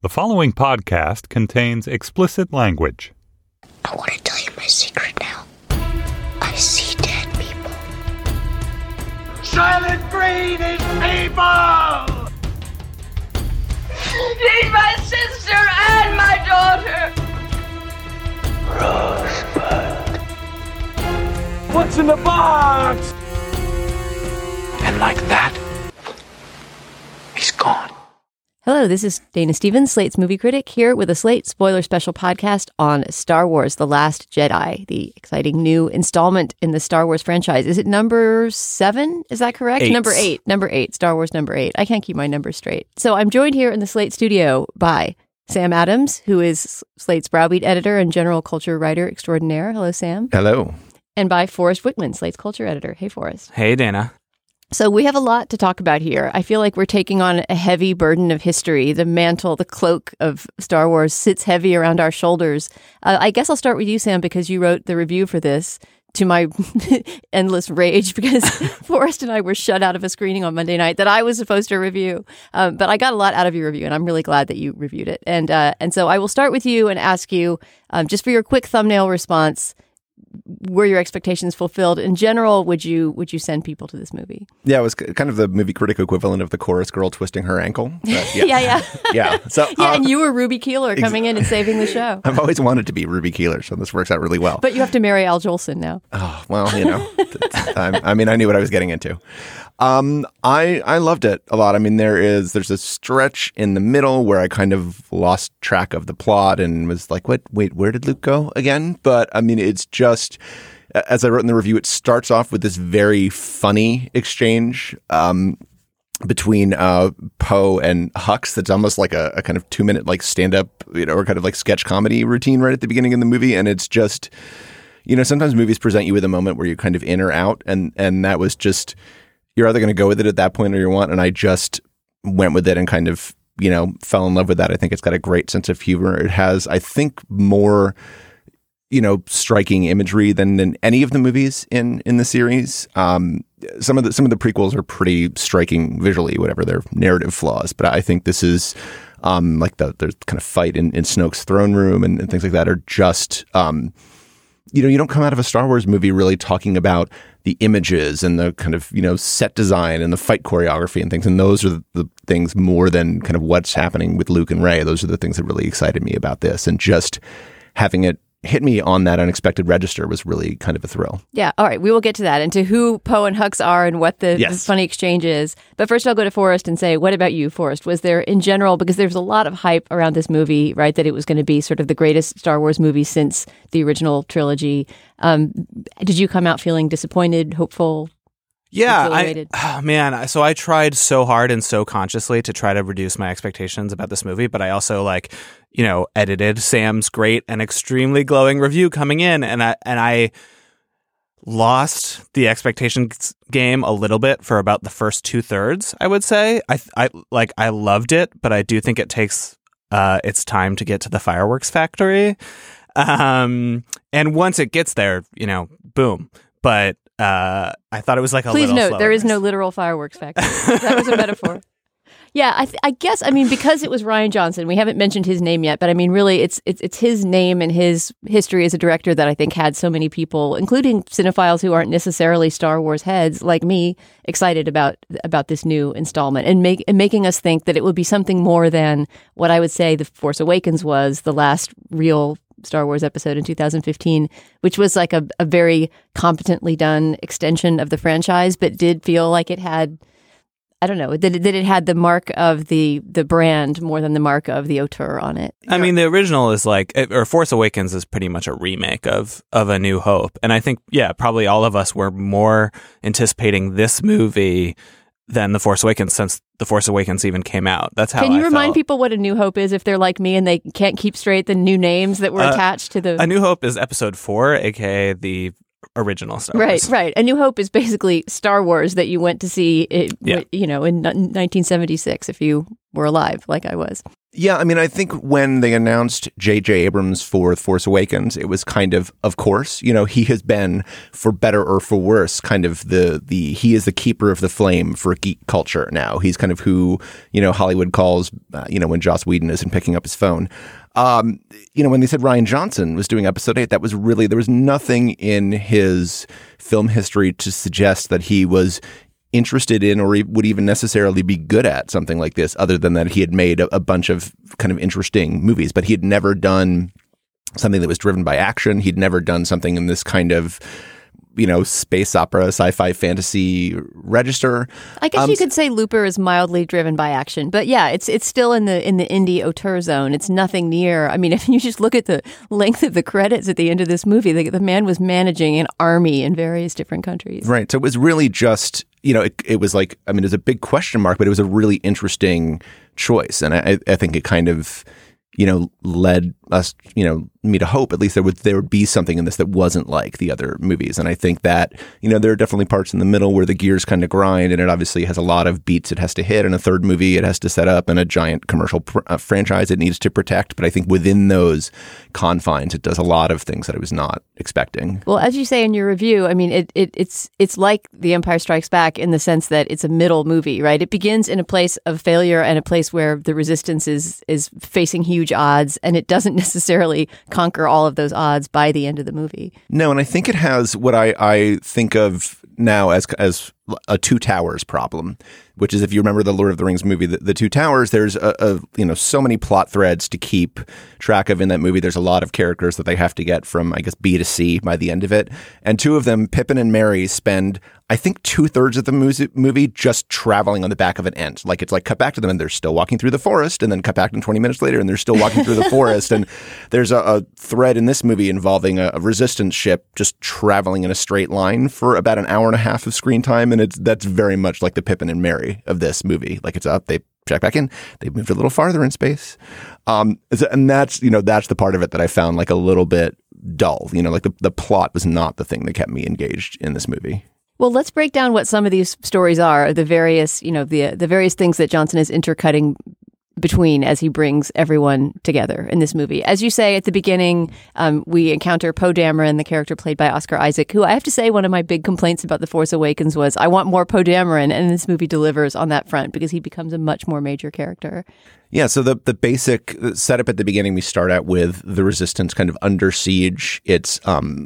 The following podcast contains explicit language. I want to tell you my secret now. I see dead people. Silent Green is people! She's my sister and my daughter! Rosebud. What's in the box? And like that, he's gone. Hello, this is Dana Stevens, Slate's movie critic, here with a Slate spoiler special podcast on Star Wars: The Last Jedi, the exciting new installment in the Star Wars franchise. Is it number 7? Is that correct? 8. Number 8, Star Wars number 8. I can't keep my numbers straight. So I'm joined here in the Slate studio by Sam Adams, who is Slate's Browbeat editor and general culture writer extraordinaire. Hello, Sam. Hello. And by Forrest Wickman, Slate's culture editor. Hey, Forrest. Hey, Dana. So we have a lot to talk about here. I feel like we're taking on a heavy burden of history. The mantle, the cloak of Star Wars sits heavy around our shoulders. I guess I'll start with you, Sam, because you wrote the review for this, to my endless rage, because Forrest and I were shut out of a screening on Monday night that I was supposed to review. But I got a lot out of your review, and I'm really glad that you reviewed it. And so I will start with you and ask you, just for your quick thumbnail response, were your expectations fulfilled? In general, would you send people to this movie? Yeah, it was kind of the movie critic equivalent of the chorus girl twisting her ankle. But Yeah. Yeah. So, And you were Ruby Keeler coming in and saving the show. I've always wanted to be Ruby Keeler, so this works out really well. But you have to marry Al Jolson now. Oh, well, I knew what I was getting into. I loved it a lot. I mean, there's a stretch in the middle where I kind of lost track of the plot and was like, wait, where did Luke go again? But I mean, it's just, as I wrote in the review, it starts off with this very funny exchange between Poe and Hux that's almost like a kind of 2-minute like stand-up, or kind of like sketch comedy routine right at the beginning of the movie. And it's just, sometimes movies present you with a moment where you're kind of in or out. And that was just, you're either going to go with it at that point or you won't. And I just went with it and kind of, fell in love with that. I think it's got a great sense of humor. It has, I think, more, striking imagery than any of the movies in the series. Some of the prequels are pretty striking visually, whatever their narrative flaws. But I think this is like the kind of fight in Snoke's throne room and things like that are just, you don't come out of a Star Wars movie really talking about the images and the kind of, set design and the fight choreography and things. And those are the things more than kind of what's happening with Luke and Rey. Those are the things that really excited me about this. And just having it hit me on that unexpected register was really kind of a thrill. Yeah. All right. We will get to that and to who Poe and Hux are and what the funny exchange is. But first I'll go to Forrest and say, what about you, Forrest? Was there in general, because there's a lot of hype around this movie, right, that it was going to be sort of the greatest Star Wars movie since the original trilogy. Did you come out feeling disappointed, hopeful? Yeah, so I tried so hard and so consciously to try to reduce my expectations about this movie, but I also edited Sam's great and extremely glowing review coming in, and I lost the expectations game a little bit for about the first 2/3, I would say. I loved it, but I do think it takes its time to get to the fireworks factory. And once it gets there, boom. But I thought it was like a Please little note, slower. there is no literal fireworks factory. That was a metaphor. Yeah, I guess, because it was Rian Johnson, we haven't mentioned his name yet, but really it's his name and his history as a director that I think had so many people, including cinephiles who aren't necessarily Star Wars heads like me, excited about this new installment and making us think that it would be something more than what I would say The Force Awakens was, the last real Star Wars episode in 2015, which was like a very competently done extension of the franchise, but did feel like it had, I don't know, that it had the mark of the brand more than the mark of the auteur on it. I mean, the original is Force Awakens is pretty much a remake of A New Hope. And I think, probably all of us were more anticipating this movie than The Force Awakens since The Force Awakens even came out. That's how I felt. Can you remind people what A New Hope is if they're like me and they can't keep straight the new names that were attached to the... A New Hope is episode 4, aka the original Star Wars. Right. A New Hope is basically Star Wars that you went to see, in 1976, if you were alive, like I was. Yeah, I mean, I think when they announced J.J. Abrams for Force Awakens, it was kind of course, he has been, for better or for worse, kind of he is the keeper of the flame for geek culture now. He's kind of who, Hollywood calls, when Joss Whedon isn't picking up his phone. When they said Rian Johnson was doing episode 8, that was really, there was nothing in his film history to suggest that he was interested in or would even necessarily be good at something like this, other than that he had made a bunch of kind of interesting movies, but he had never done something that was driven by action. He'd never done something in this kind of, space opera, sci-fi, fantasy register. I guess you could say Looper is mildly driven by action, but yeah, it's still in the indie auteur zone. It's nothing near. I mean, if you just look at the length of the credits at the end of this movie, the man was managing an army in various different countries. Right. So it was really just, it was like, I mean, it was a big question mark, but it was a really interesting choice, and I think it kind of, led us, me to hope at least there would be something in this that wasn't like the other movies. And I think that, there are definitely parts in the middle where the gears kind of grind, and it obviously has a lot of beats it has to hit, and a third movie it has to set up, and a giant commercial franchise it needs to protect. But I think within those confines, it does a lot of things that I was not expecting. Well, as you say in your review, I mean, it's like The Empire Strikes Back in the sense that it's a middle movie, right? It begins in a place of failure and a place where the resistance is facing huge odds, and it doesn't necessarily conquer all of those odds by the end of the movie. No, and I think it has what I think of now as a Two Towers problem, which is, if you remember the Lord of the Rings movie, the Two Towers, there's so many plot threads to keep track of in that movie. There's a lot of characters that they have to get from, I guess, B to C by the end of it. And two of them, Pippin and Merry, spend, I think, 2/3 of the movie just traveling on the back of an Ent. Like, it's like cut back to them and they're still walking through the forest, and then cut back to them 20 minutes later and they're still walking through the forest. And there's a thread in this movie involving a resistance ship just traveling in a straight line for about an hour and a half of screen time. And that's very much like the Pippin and Merry of this movie. Like, it's up, they check back in, they moved a little farther in space. And that's the part of it that I found like a little bit dull. Like the plot was not the thing that kept me engaged in this movie. Well, let's break down what some of these stories are, the various, the various things that Johnson is intercutting between as he brings everyone together in this movie. As you say at the beginning, we encounter Poe Dameron, the character played by Oscar Isaac, who I have to say one of my big complaints about The Force Awakens was I want more Poe Dameron, and this movie delivers on that front because he becomes a much more major character. Yeah, so the basic setup at the beginning, we start out with the Resistance kind of under siege. It's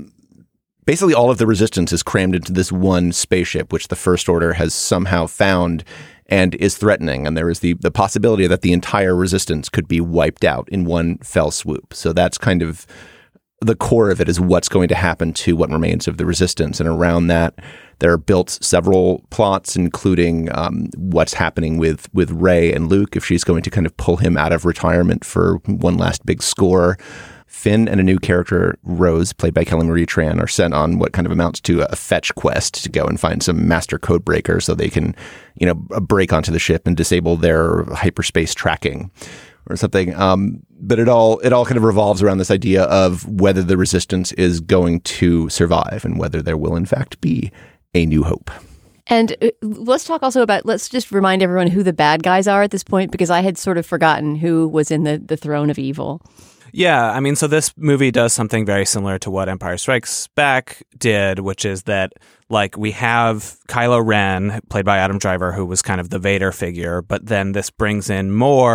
basically all of the Resistance is crammed into this one spaceship, which the First Order has somehow found and is threatening. And there is the possibility that the entire Resistance could be wiped out in one fell swoop. So that's kind of the core of it, is what's going to happen to what remains of the Resistance. And around that, there are built several plots, including what's happening with Rey and Luke, if she's going to kind of pull him out of retirement for one last big score. Finn and a new character, Rose, played by Kelly Marie Tran, are sent on what kind of amounts to a fetch quest to go and find some master code breaker so they can, break onto the ship and disable their hyperspace tracking or something. But it all kind of revolves around this idea of whether the Resistance is going to survive and whether there will in fact be a new hope. And let's talk also about, let's just remind everyone who the bad guys are at this point, because I had sort of forgotten who was in the throne of evil. Yeah, I mean, so this movie does something very similar to what Empire Strikes Back did, which is that, like, we have Kylo Ren, played by Adam Driver, who was kind of the Vader figure, but then this brings in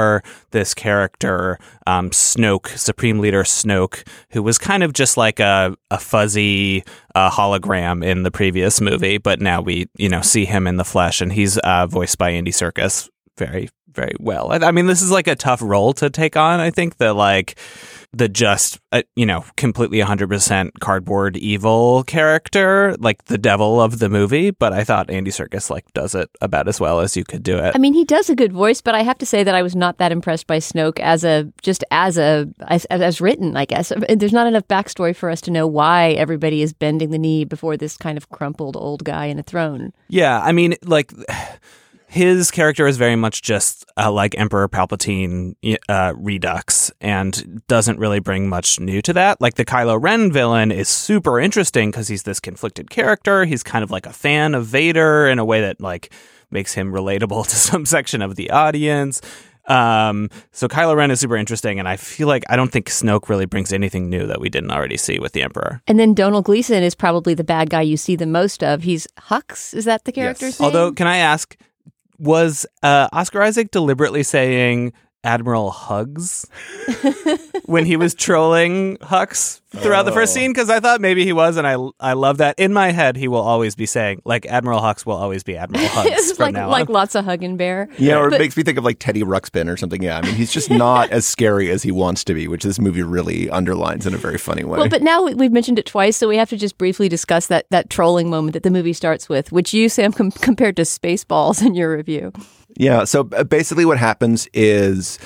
this character, Snoke, Supreme Leader Snoke, who was kind of just like a fuzzy hologram in the previous movie, but now we, see him in the flesh, and he's voiced by Andy Serkis very, very well. I mean, this is like a tough role to take on. I think that the just, completely 100% cardboard evil character, like the devil of the movie. But I thought Andy Serkis does it about as well as you could do it. I mean, he does a good voice, but I have to say that I was not that impressed by Snoke as written, I guess. There's not enough backstory for us to know why everybody is bending the knee before this kind of crumpled old guy in a throne. Yeah, I mean, his character is very much just like Emperor Palpatine redux, and doesn't really bring much new to that. Like, the Kylo Ren villain is super interesting because he's this conflicted character. He's kind of like a fan of Vader in a way that makes him relatable to some section of the audience. So Kylo Ren is super interesting, and I feel like I don't think Snoke really brings anything new that we didn't already see with the Emperor. And then Donald Gleason is probably the bad guy you see the most of. He's Hux. Is that the character's name? Although, can I ask, was Oscar Isaac deliberately saying Admiral Hugs when he was trolling Hux throughout the first scene? Because I thought maybe he was, and I love that. In my head, he will always be saying, like, Admiral Hux will always be Admiral Hugs It's from now like on. lots of hugging bear. Yeah, or it makes me think of like Teddy Ruxpin or something. Yeah, I mean, he's just not as scary as he wants to be, which this movie really underlines in a very funny way. Well, but now we've mentioned it twice, so we have to just briefly discuss that trolling moment that the movie starts with, which you, Sam, compared to Spaceballs in your review. Yeah, so basically what happens is,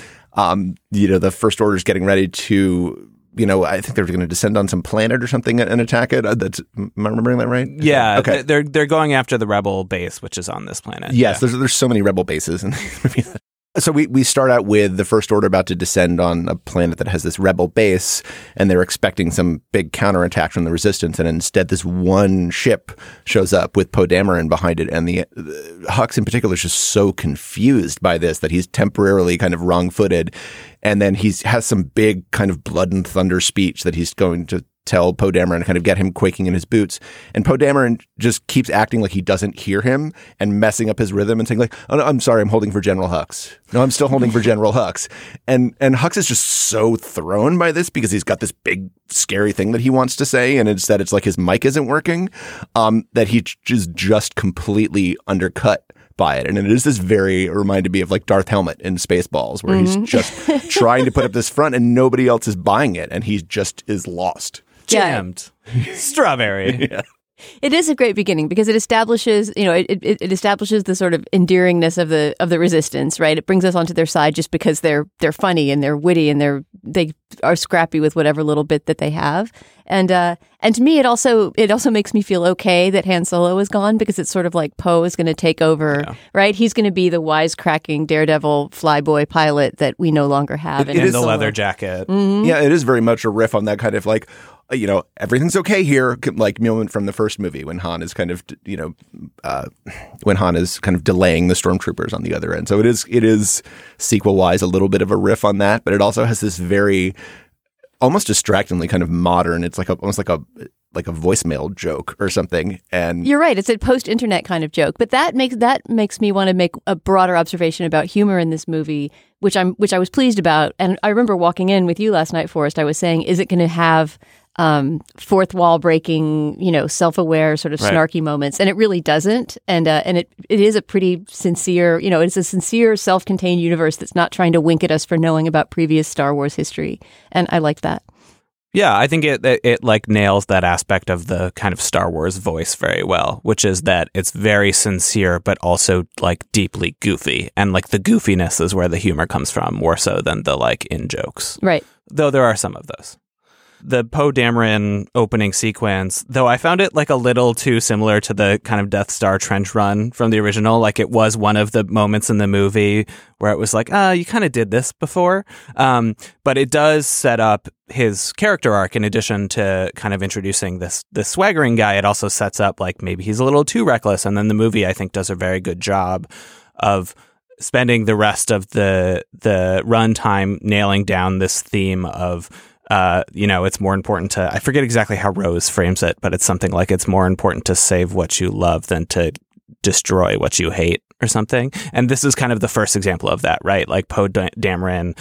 the First Order's getting ready to, I think they're going to descend on some planet or something and attack it. Am I remembering that right? Yeah, okay. They're going after the rebel base, which is on this planet. Yes, Yeah. there's so many rebel bases in these movies. So we start out with the First Order about to descend on a planet that has this rebel base, and they're expecting some big counterattack from the Resistance, and instead this one ship shows up with Poe Dameron behind it, and the Hux in particular is just so confused by this that he's temporarily kind of wrong-footed, and then he has some big kind of blood and thunder speech that he's going to tell Poe Dameron and kind of get him quaking in his boots. And Poe Dameron just keeps acting like he doesn't hear him and messing up his rhythm and saying like, "Oh, no, I'm sorry, I'm holding for General Hux. No, I'm still holding for General Hux." And Hux is just so thrown by this because he's got this big scary thing that he wants to say, and instead it's like his mic isn't working, that he is just completely undercut by it. And it is this reminded me of like Darth Helmet in Spaceballs, where he's just trying to put up this front and nobody else is buying it, and he just is lost. Jammed. Strawberry. Yeah. It is a great beginning because it establishes, it establishes the sort of endearingness of the Resistance, right? It brings us onto their side just because they're funny and they're witty and they are scrappy with whatever little bit that they have. And to me, it also makes me feel okay that Han Solo is gone, because it's sort of like Poe is going to take over, right? He's going to be the wisecracking daredevil flyboy pilot that we no longer have. It is the leather jacket. Mm-hmm. Yeah, it is very much a riff on that kind of like, everything's okay here, like moment from the first movie when Han is kind of, when Han is kind of delaying the stormtroopers on the other end. So it is sequel wise a little bit of a riff on that, but it also has this very almost distractingly kind of modern. It's like almost like a voicemail joke or something. And you're right. It's a post-internet kind of joke, but that makes me want to make a broader observation about humor in this movie, which I was pleased about. And I remember walking in with you last night, Forrest. I was saying, is it going to have fourth wall breaking, self-aware sort of snarky moments? And it really doesn't. And it is a pretty sincere, it's a sincere self-contained universe that's not trying to wink at us for knowing about previous Star Wars history. And I liked that. Yeah, I think it like nails that aspect of the kind of Star Wars voice very well, which is that it's very sincere, but also like deeply goofy. And like the goofiness is where the humor comes from more so than the like in jokes. Right. Though there are some of those. The Poe Dameron opening sequence, though I found it like a little too similar to the kind of Death Star trench run from the original. Like it was one of the moments in the movie where it was like, you kind of did this before. But it does set up his character arc in addition to kind of introducing this swaggering guy. It also sets up like maybe he's a little too reckless. And then the movie, I think, does a very good job of spending the rest of the runtime nailing down this theme of it's more important to, I forget exactly how Rose frames it, but it's something like it's more important to save what you love than to destroy what you hate or something. And this is kind of the first example of that, right? Like Poe Dameron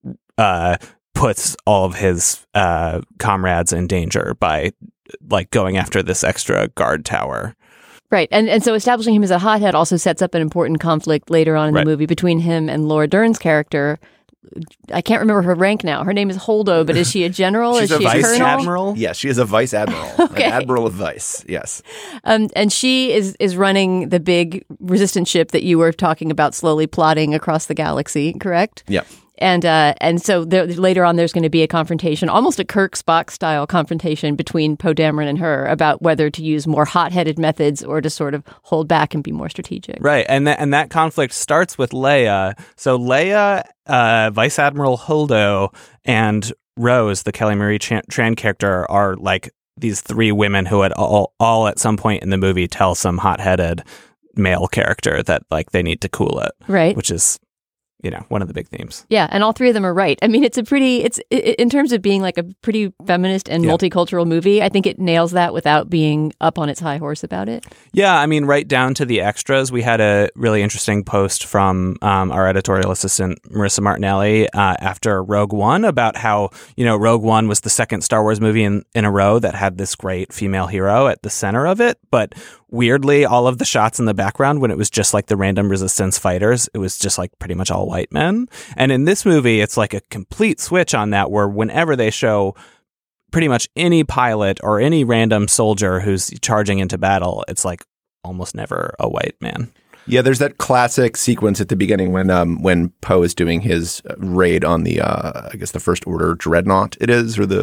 puts all of his comrades in danger by like going after this extra guard tower. Right. And so establishing him as a hothead also sets up an important conflict later on in the movie between him and Laura Dern's character. I can't remember her rank now. Her name is Holdo, but is she a general? She's is she a vice colonel? admiral? Yes, she is a vice admiral. Okay. An admiral of vice, yes. And she is running the big resistance ship that you were talking about slowly plotting across the galaxy, correct? Yeah. And so later on, there's going to be a confrontation, almost a Kirk Spock style confrontation between Poe Dameron and her about whether to use more hot-headed methods or to sort of hold back and be more strategic. Right, and that conflict starts with Leia. So Leia, Vice Admiral Holdo, and Rose, the Kelly Marie Tran character, are like these three women who had all at some point in the movie tell some hot-headed male character that like they need to cool it. Right. Which is one of the big themes. Yeah, and all three of them are right. I mean, it's in terms of being like a pretty feminist and multicultural movie, I think it nails that without being up on its high horse about it. Yeah, I mean, right down to the extras. We had a really interesting post from our editorial assistant, Marissa Martinelli, after Rogue One about how, Rogue One was the second Star Wars movie in a row that had this great female hero at the center of it. But weirdly, all of the shots in the background, when it was just like the random resistance fighters, it was just like pretty much all white men. And in this movie, it's like a complete switch on that, where whenever they show pretty much any pilot or any random soldier who's charging into battle, it's like almost never a white man. Yeah, there's that classic sequence at the beginning when Poe is doing his raid on the I guess the First Order dreadnought it is, or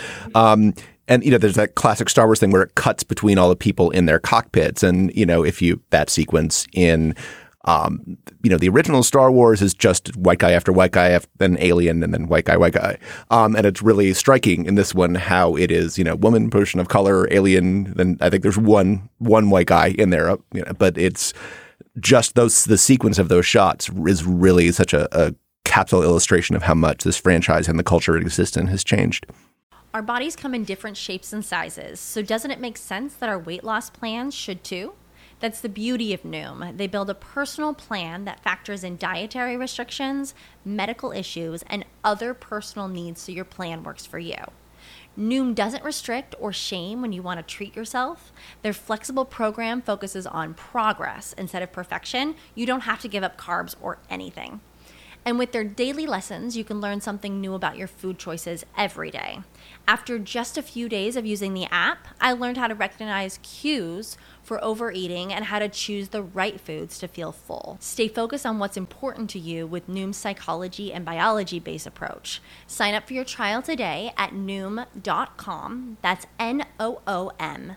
and there's that classic Star Wars thing where it cuts between all the people in their cockpits, and that sequence in the original Star Wars is just white guy after white guy, then alien, and then white guy. And it's really striking in this one how it is, woman, person of color, alien. Then I think there's one white guy in there, but it's just the sequence of those shots is really such a capsule illustration of how much this franchise and the culture it exists in has changed. Our bodies come in different shapes and sizes, so doesn't it make sense that our weight loss plans should too? That's the beauty of Noom. They build a personal plan that factors in dietary restrictions, medical issues, and other personal needs so your plan works for you. Noom doesn't restrict or shame when you want to treat yourself. Their flexible program focuses on progress instead of perfection. You don't have to give up carbs or anything. And with their daily lessons, you can learn something new about your food choices every day. After just a few days of using the app, I learned how to recognize cues for overeating and how to choose the right foods to feel full. Stay focused on what's important to you with Noom's psychology and biology-based approach. Sign up for your trial today at Noom.com. That's Noom.com.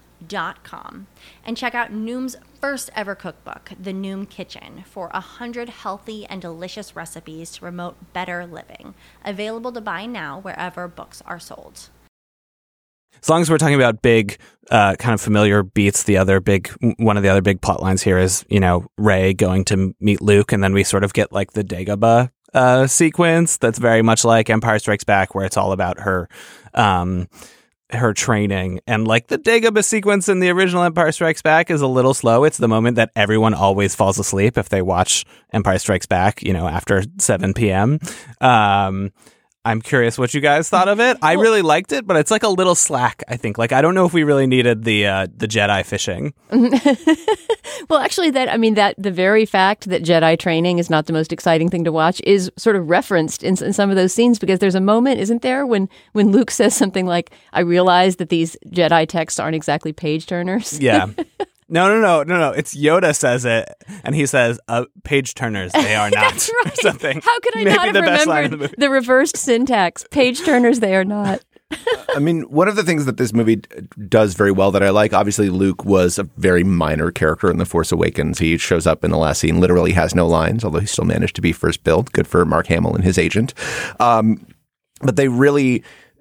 And check out Noom's first ever cookbook, The Noom Kitchen, for 100 healthy and delicious recipes to promote better living. Available to buy now wherever books are sold. As long as we're talking about big, kind of familiar beats, one of the other big plot lines here is, Rey going to meet Luke, and then we sort of get like the Dagobah sequence that's very much like Empire Strikes Back, where it's all about her training. And like the Dagobah sequence in the original Empire Strikes Back is a little slow. It's the moment that everyone always falls asleep if they watch Empire Strikes Back, after 7 p.m. I'm curious what you guys thought of it. I really liked it, but it's like a little slack, I think. Like, I don't know if we really needed the Jedi fishing. Well, actually, the very fact that Jedi training is not the most exciting thing to watch is sort of referenced in some of those scenes, because there's a moment, isn't there, when Luke says something like, I realize that these Jedi texts aren't exactly page turners. Yeah. No. It's Yoda says it, and he says, page turners, they are not. That's right. Or something. How could I not have remembered the reversed syntax? Page turners, they are not. I mean, one of the things that this movie does very well that I like, obviously Luke was a very minor character in The Force Awakens. He shows up in the last scene, literally has no lines, although he still managed to be first billed. Good for Mark Hamill and his agent. But they really,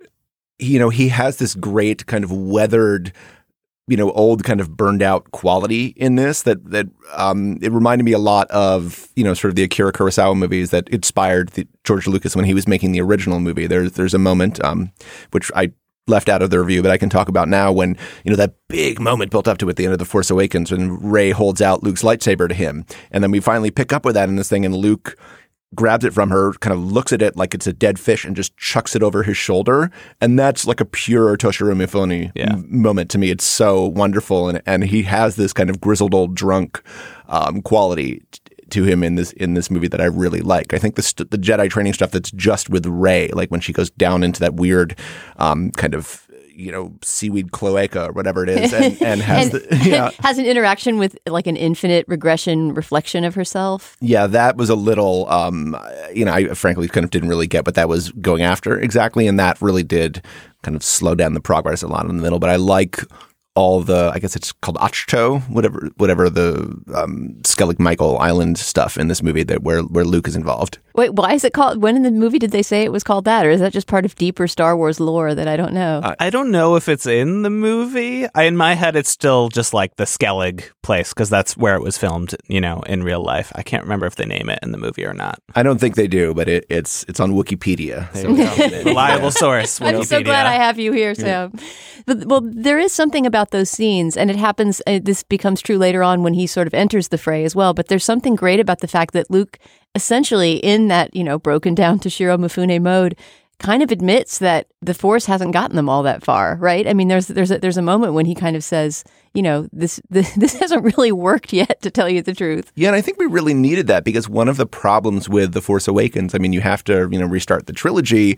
he has this great kind of weathered, old kind of burned out quality in this that it reminded me a lot of, sort of the Akira Kurosawa movies that inspired George Lucas when he was making the original movie. There's a moment, which I left out of the review, but I can talk about now, when, that big moment built up to at the end of The Force Awakens when Rey holds out Luke's lightsaber to him. And then we finally pick up with that in this thing, and Luke grabs it from her, kind of looks at it like it's a dead fish, and just chucks it over his shoulder. And that's like a pure Toshiro Mifune moment to me. It's so wonderful. And he has this kind of grizzled old drunk quality to him in this movie that I really like. I think the Jedi training stuff that's just with Rey, like when she goes down into that weird kind of seaweed cloaca or whatever it is, and has has an interaction with like an infinite regression reflection of herself. Yeah, that was a little, I frankly kind of didn't really get what that was going after exactly, and that really did kind of slow down the progress a lot in the middle. But I like all the, I guess it's called Ahch-To, whatever the Skellig Michael Island stuff in this movie that where Luke is involved. Wait, why is it called? When in the movie did they say it was called that, or is that just part of deeper Star Wars lore that I don't know? I don't know if it's in the movie. In my head, it's still just like the Skellig place because that's where it was filmed, in real life. I can't remember if they name it in the movie or not. I don't think they do, but it's on Wikipedia. So reliable source. I'm so glad I have you here, Sam. Well, there is something about those scenes, and it happens. This becomes true later on when he sort of enters the fray as well. But there's something great about the fact that Luke, essentially in that broken down Toshiro Mifune mode, kind of admits that the Force hasn't gotten them all that far, right? I mean, there's a moment when he kind of says, this hasn't really worked yet, to tell you the truth. Yeah, and I think we really needed that because one of the problems with The Force Awakens, I mean, you have to restart the trilogy,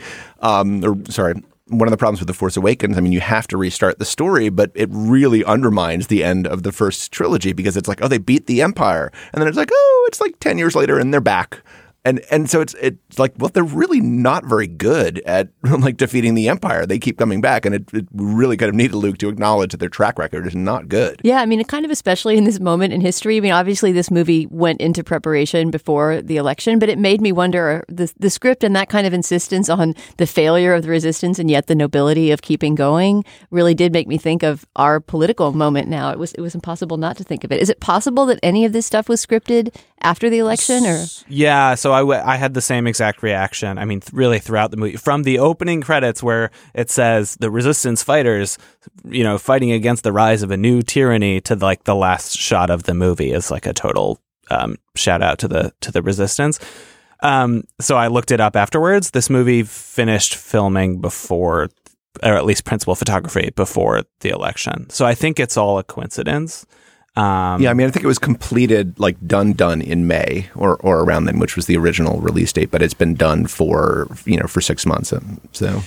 one of the problems with The Force Awakens, I mean, you have to restart the story, but it really undermines the end of the first trilogy because it's like, oh, they beat the Empire. And then it's like, oh, it's like 10 years later and they're back. And so it's like, well, they're really not very good at like defeating the Empire. They keep coming back, and it really kind of needed Luke to acknowledge that their track record is not good. Yeah, I mean, it kind of especially in this moment in history. I mean, obviously this movie went into preparation before the election, but it made me wonder the script and that kind of insistence on the failure of the resistance and yet the nobility of keeping going really did make me think of our political moment now. It was impossible not to think of it. Is it possible that any of this stuff was scripted after the election? Or yeah, so I had the same exact reaction. I mean, really throughout the movie, from the opening credits where it says the resistance fighters, fighting against the rise of a new tyranny, to like the last shot of the movie is like a total shout out to the resistance. So I looked it up afterwards. This movie finished filming before, or at least principal photography before the election. So I think it's all a coincidence. Yeah, I mean, I think it was completed, like done in May or around then, which was the original release date. But it's been done for 6 months. So,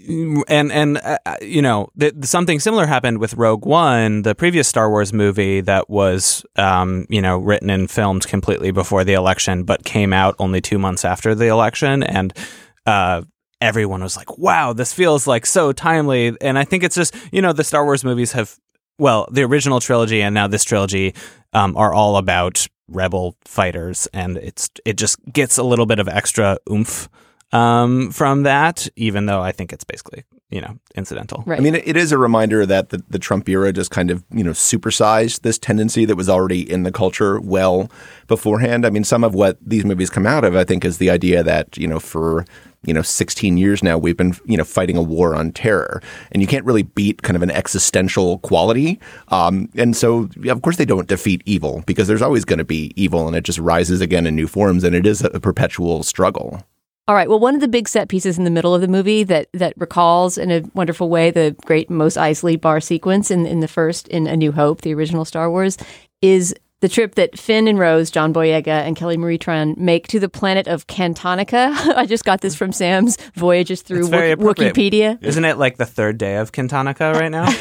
something similar happened with Rogue One, the previous Star Wars movie that was, written and filmed completely before the election, but came out only 2 months after the election, and everyone was like, "Wow, this feels like so timely." And I think it's just the Star Wars movies have. Well, the original trilogy and now this trilogy are all about rebel fighters, and it just gets a little bit of extra oomph from that, even though I think it's basically incidental. Right. I mean, it is a reminder that the Trump era just kind of supersized this tendency that was already in the culture well beforehand. I mean, some of what these movies come out of, I think, is the idea that for 16 years now, we've been, fighting a war on terror, and you can't really beat kind of an existential quality. And so, of course, they don't defeat evil because there's always going to be evil, and it just rises again in new forms, and it is a perpetual struggle. All right. Well, one of the big set pieces in the middle of the movie that recalls in a wonderful way the great Mos Eisley bar sequence in A New Hope, the original Star Wars, is the trip that Finn and Rose, John Boyega, and Kelly Marie Tran make to the planet of Cantonica. I just got this from Sam's Voyages Through Wikipedia. Isn't it like the third day of Cantonica right now?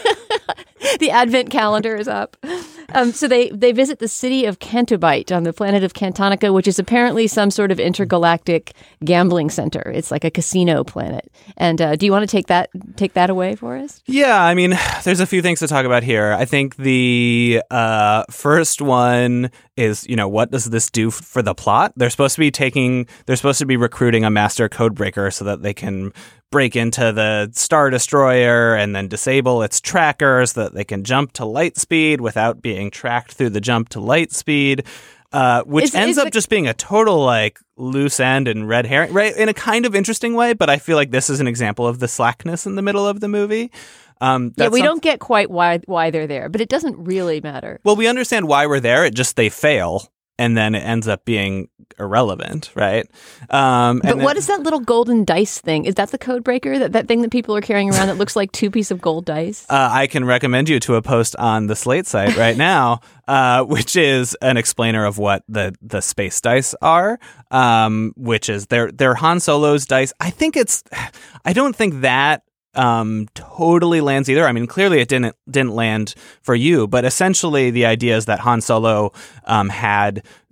The advent calendar is up. So they visit the city of Cantobite on the planet of Cantonica, which is apparently some sort of intergalactic gambling center. It's like a casino planet. And do you want to take that away for us? Yeah, I mean, there's a few things to talk about here. I think the first one is, what does this do for the plot? They're supposed to be recruiting a master codebreaker so that they can break into the Star Destroyer and then disable its trackers so that they can jump to light speed without being tracked through the jump to light speed, which ends up just being a total like loose end and red herring, right? In a kind of interesting way, but I feel like this is an example of the slackness in the middle of the movie. We don't get quite why they're there, but it doesn't really matter. Well, we understand why we're there. It just they fail. And then it ends up being irrelevant, right? But what is that little golden dice thing? Is that the code breaker? That thing that people are carrying around that looks like 2 pieces of gold dice? I can recommend you to a post on the Slate site right now, which is an explainer of what the space dice are, which is they're Han Solo's dice. I don't think that totally lands either. I mean, clearly it didn't land for you, but essentially the idea is that Han Solo had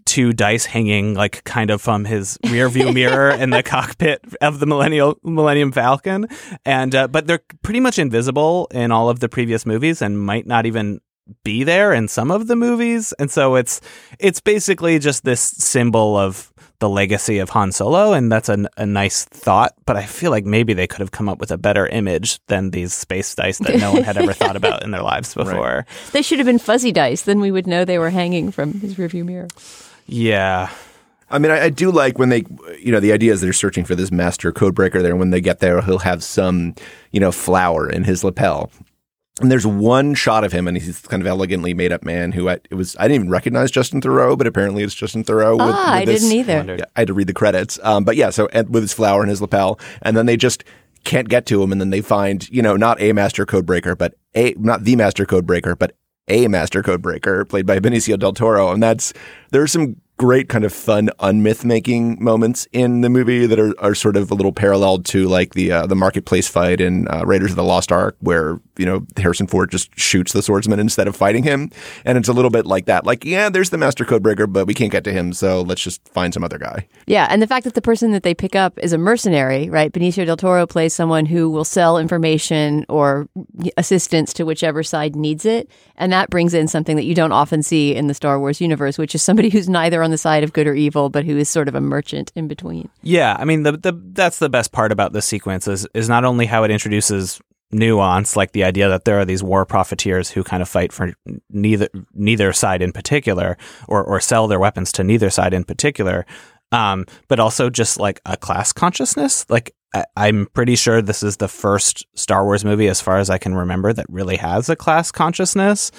2 dice hanging like kind of from his rear view mirror in the cockpit of the Millennium Falcon. And but they're pretty much invisible in all of the previous movies and might not even be there in some of the movies. And so it's basically just this symbol of the legacy of Han Solo, and that's a nice thought, but I feel like maybe they could have come up with a better image than these space dice that no one had ever thought about in their lives before. Right. They should have been fuzzy dice, then we would know they were hanging from his rearview mirror. Yeah. I mean, I do like when they, the idea is they're searching for this master codebreaker there. When they get there, he'll have some, flower in his lapel. And there's one shot of him, and he's this kind of elegantly made up man who I didn't even recognize Justin Theroux, but apparently it's Justin Theroux. I didn't either. Yeah, I had to read the credits. But yeah, so with his flower in his lapel, and then they just can't get to him, and then they find, not a master codebreaker, but not the master codebreaker, but a master codebreaker played by Benicio del Toro. And there's some great kind of fun unmyth-making moments in the movie that are sort of a little parallel to like the marketplace fight in Raiders of the Lost Ark, where Harrison Ford just shoots the swordsman instead of fighting him, and it's a little bit like that. Like, yeah, there's the master codebreaker, but we can't get to him, so let's just find some other guy. Yeah, and the fact that the person that they pick up is a mercenary, right? Benicio del Toro plays someone who will sell information or assistance to whichever side needs it, and that brings in something that you don't often see in the Star Wars universe, which is somebody who's neither on the side of good or evil, but who is sort of a merchant in between. Yeah, I mean, that's the best part about this sequence is not only how it introduces nuance, like the idea that there are these war profiteers who kind of fight for neither side in particular, or sell their weapons to neither side in particular, but also just like a class consciousness. Like, I'm pretty sure this is the first Star Wars movie, as far as I can remember, that really has a class consciousness.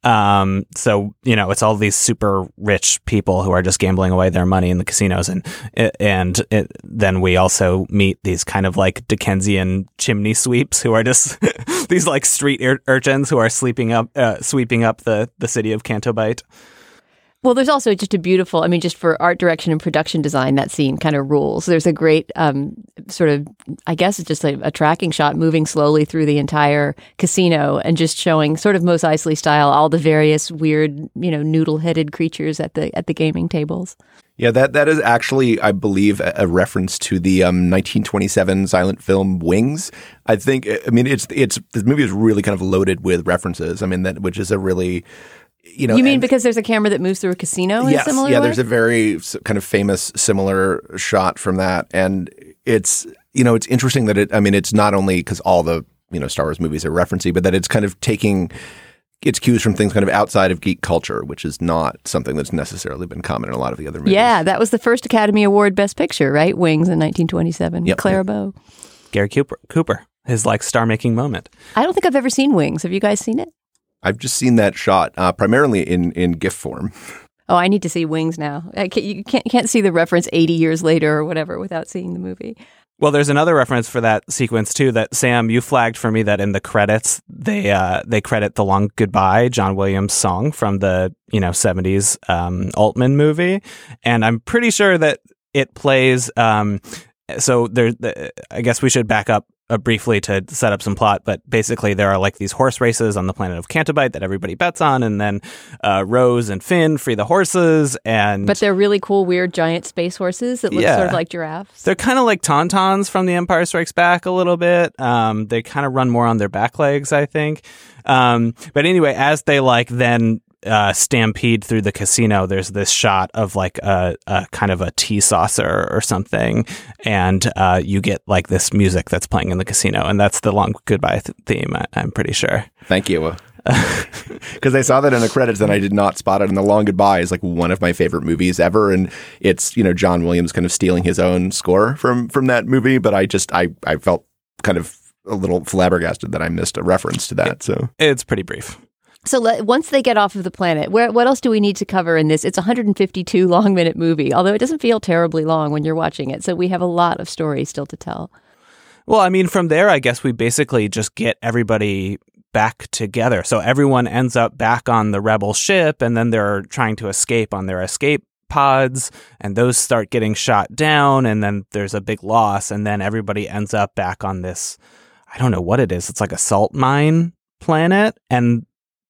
So, it's all these super rich people who are just gambling away their money in the casinos. And then we also meet these kind of like Dickensian chimney sweeps who are just these like street urchins who are sweeping up the city of Cantobite. Well, there's also just a beautiful, just for art direction and production design, that scene kind of rules. There's a great sort of, I guess it's just a tracking shot moving slowly through the entire casino and just showing sort of Mos Eisley style, all the various weird, noodle-headed creatures at the gaming tables. Yeah, that is actually, I believe, a reference to the 1927 silent film Wings. It's the movie is really kind of loaded with references. which is a really... You mean because there's a camera that moves through a casino in a similar way? There's a very kind of famous similar shot from that. And it's interesting that it's not only because all the, Star Wars movies are referencey, but that it's kind of taking its cues from things kind of outside of geek culture, which is not something that's necessarily been common in a lot of the other movies. Yeah, that was the first Academy Award Best Picture, right? Wings in 1927. Yep. Clara Bow. Gary Cooper, his like star-making moment. I don't think I've ever seen Wings. Have you guys seen it? I've just seen that shot primarily in GIF form. Oh, I need to see Wings now. You can't see the reference 80 years later or whatever without seeing the movie. Well, there's another reference for that sequence too that Sam, you flagged for me, that in the credits they credit The Long Goodbye, John Williams' song from the 70s Altman movie, and I'm pretty sure that it plays. So I guess we should back up briefly to set up some plot, but basically there are like these horse races on the planet of Cantobite that everybody bets on, and then Rose and Finn free the horses, but they're really cool, weird, giant space horses that look sort of like giraffes. They're kind of like Tauntauns from The Empire Strikes Back a little bit. They kind of run more on their back legs, I think. But anyway, as they then stampede through the casino, there's this shot of like a kind of a tea saucer or something, and you get like this music that's playing in the casino, and that's the Long Goodbye theme, I'm pretty sure. Thank you. Because I saw that in the credits and I did not spot it. And The Long Goodbye is like one of my favorite movies ever, and it's John Williams kind of stealing his own score from that movie, but I felt kind of a little flabbergasted that I missed a reference to that. So it's pretty brief. So once they get off of the planet, what else do we need to cover in this? It's a 152 long-minute movie, although it doesn't feel terribly long when you're watching it. So we have a lot of story still to tell. Well, from there, I guess we basically just get everybody back together. So everyone ends up back on the rebel ship, and then they're trying to escape on their escape pods, and those start getting shot down, and then there's a big loss, and then everybody ends up back on this, I don't know what it is. It's like a salt mine planet, and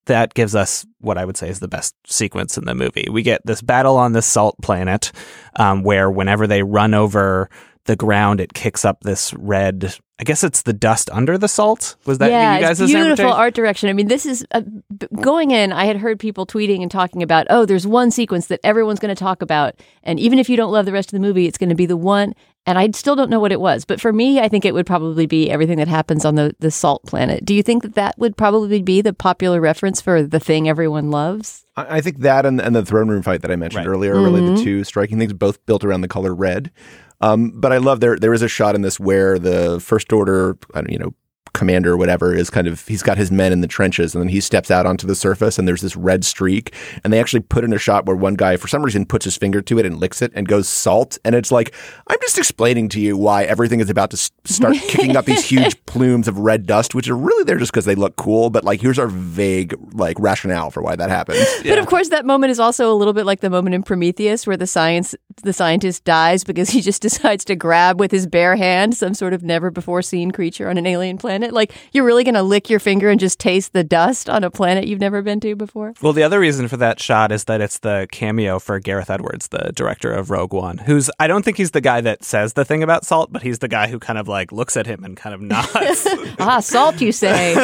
that gives us what I would say is the best sequence in the movie. We get this battle on this salt planet where whenever they run over the ground, it kicks up this red, I guess it's the dust under the salt. Was that you guys' it's beautiful art direction. I mean, this is going in. I had heard people tweeting and talking about, there's one sequence that everyone's going to talk about. And even if you don't love the rest of the movie, it's going to be the one. And I still don't know what it was. But for me, I think it would probably be everything that happens on the salt planet. Do you think that would probably be the popular reference for the thing everyone loves? I think that and the throne room fight that I mentioned earlier are really the two striking things, both built around the color red. But I love there is a shot in this where the First Order, commander or whatever is he's got his men in the trenches, and then he steps out onto the surface and there's this red streak, and they actually put in a shot where one guy for some reason puts his finger to it and licks it and goes salt, and it's like, I'm just explaining to you why everything is about to start kicking up these huge plumes of red dust, which are really there just because they look cool, but here's our vague rationale for why that happens. But of course that moment is also a little bit like the moment in Prometheus where the scientist dies because he just decides to grab with his bare hand some sort of never before seen creature on an alien planet. You're really going to lick your finger and just taste the dust on a planet you've never been to before? Well, the other reason for that shot is that it's the cameo for Gareth Edwards, the director of Rogue One, I don't think he's the guy that says the thing about salt, but he's the guy who kind of looks at him and kind of nods. Salt, you say.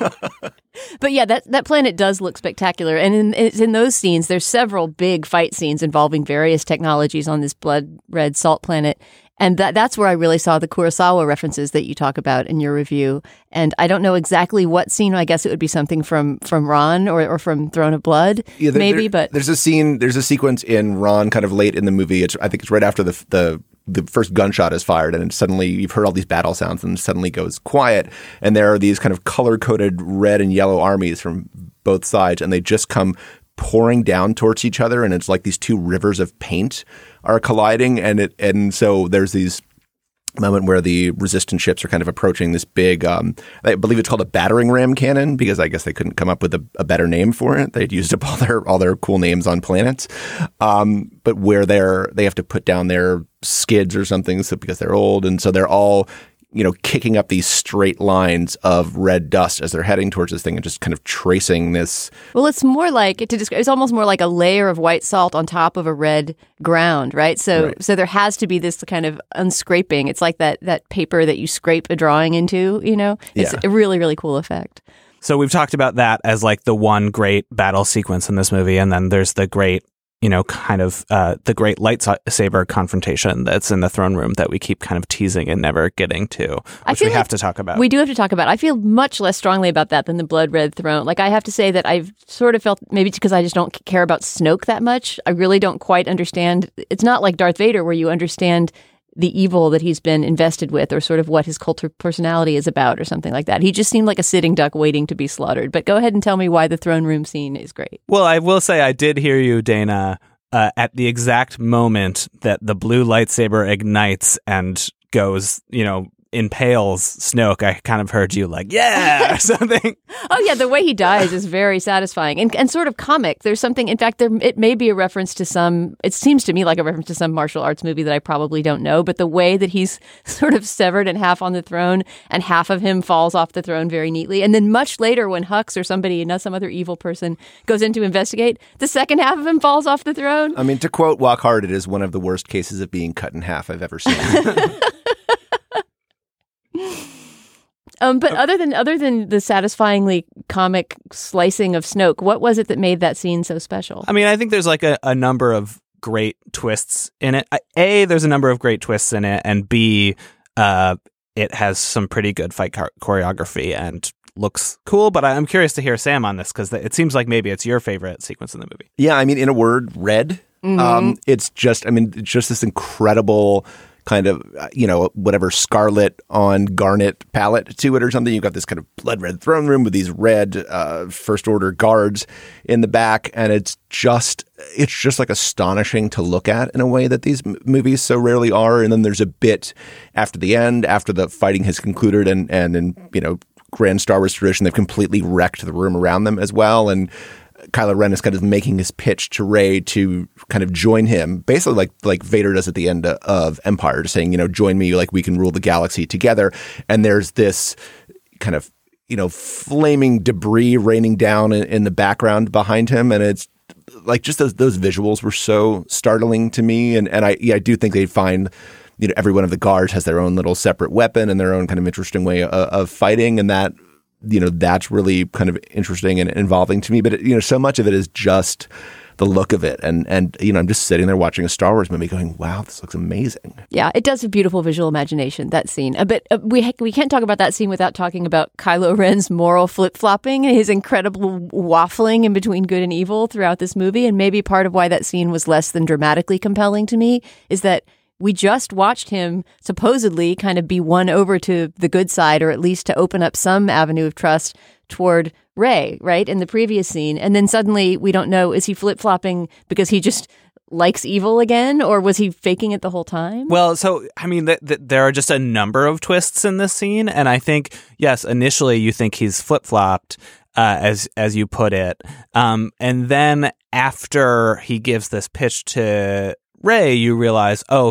But yeah, that planet does look spectacular. And in those scenes, there's several big fight scenes involving various technologies on this blood red salt planet. And that's where I really saw the Kurosawa references that you talk about in your review. And I don't know exactly what scene. I guess it would be something from Ron or from Throne of Blood, maybe. But there's a sequence in Ron kind of late in the movie. I think it's right after the first gunshot is fired, and suddenly you've heard all these battle sounds, and suddenly goes quiet. And there are these kind of color-coded red and yellow armies from both sides, and they just come pouring down towards each other, and it's like these two rivers of paint are colliding, and so there's these moment where the resistance ships are kind of approaching this big, I believe it's called a battering ram cannon, because I guess they couldn't come up with a better name for it. They'd used up all their cool names on planets, but where they have to put down their skids or something, because they're old, and so they're all kicking up these straight lines of red dust as they're heading towards this thing and just kind of tracing this. Well, it's more like, it's almost more like a layer of white salt on top of a red ground, right? So there has to be this kind of unscraping. It's like that paper that you scrape a drawing into, It's a really, really cool effect. So we've talked about that as the one great battle sequence in this movie, and then there's the great the great lightsaber confrontation that's in the throne room that we keep kind of teasing and never getting to, which we have to talk about. We do have to talk about. I feel much less strongly about that than the blood red throne. I have to say that I've sort of felt, maybe it's because I just don't care about Snoke that much. I really don't quite understand. It's not like Darth Vader where you understand the evil that he's been invested with, or sort of what his cult of personality is about, or something like that. He just seemed like a sitting duck waiting to be slaughtered. But go ahead and tell me why the throne room scene is great. Well, I will say I did hear you, Dana, at the exact moment that the blue lightsaber ignites and goes, impales Snoke. I kind of heard you yeah, or something. Oh yeah, the way he dies is very satisfying and sort of comic. There's something, in fact, it may be a reference to it seems to me like a reference to some martial arts movie that I probably don't know, but the way that he's sort of severed in half on the throne and half of him falls off the throne very neatly. And then much later when Hux or somebody, not some other evil person, goes in to investigate, the second half of him falls off the throne. I mean, to quote Walk Hard, it is one of the worst cases of being cut in half I've ever seen. But other than the satisfyingly comic slicing of Snoke, what was it that made that scene so special? I mean, I think there's a number of great twists in it. A, there's a number of great twists in it, and B, it has some pretty good fight choreography and looks cool. But I'm curious to hear Sam on this, because it seems like maybe it's your favorite sequence in the movie. Yeah, I mean, in a word, red. Mm-hmm. It's just this incredible kind of, whatever scarlet on garnet palette to it or something. You've got this kind of blood red throne room with these red First Order guards in the back. And it's just astonishing to look at in a way that these movies so rarely are. And then there's a bit after the end, after the fighting has concluded and in, grand Star Wars tradition, they've completely wrecked the room around them as well. And Kylo Ren is kind of making his pitch to Rey to kind of join him, basically like Vader does at the end of Empire, saying, join me, we can rule the galaxy together. And there's this kind of flaming debris raining down in the background behind him. And it's like just those visuals were so startling to me. And I do think they find, every one of the guards has their own little separate weapon and their own kind of interesting way of fighting. And that, that's really kind of interesting and involving to me. But, so much of it is just the look of it. And I'm just sitting there watching a Star Wars movie going, wow, this looks amazing. Yeah, it does have beautiful visual imagination, that scene. But we can't talk about that scene without talking about Kylo Ren's moral flip-flopping and his incredible waffling in between good and evil throughout this movie. And maybe part of why that scene was less than dramatically compelling to me is that we just watched him supposedly kind of be won over to the good side, or at least to open up some avenue of trust toward Rey, right, in the previous scene. And then suddenly we don't know, is he flip-flopping because he just likes evil again, or was he faking it the whole time? Well, so, I mean, there are just a number of twists in this scene. And I think, yes, initially you think he's flip-flopped, as you put it. And then after he gives this pitch to Rey, you realize, oh,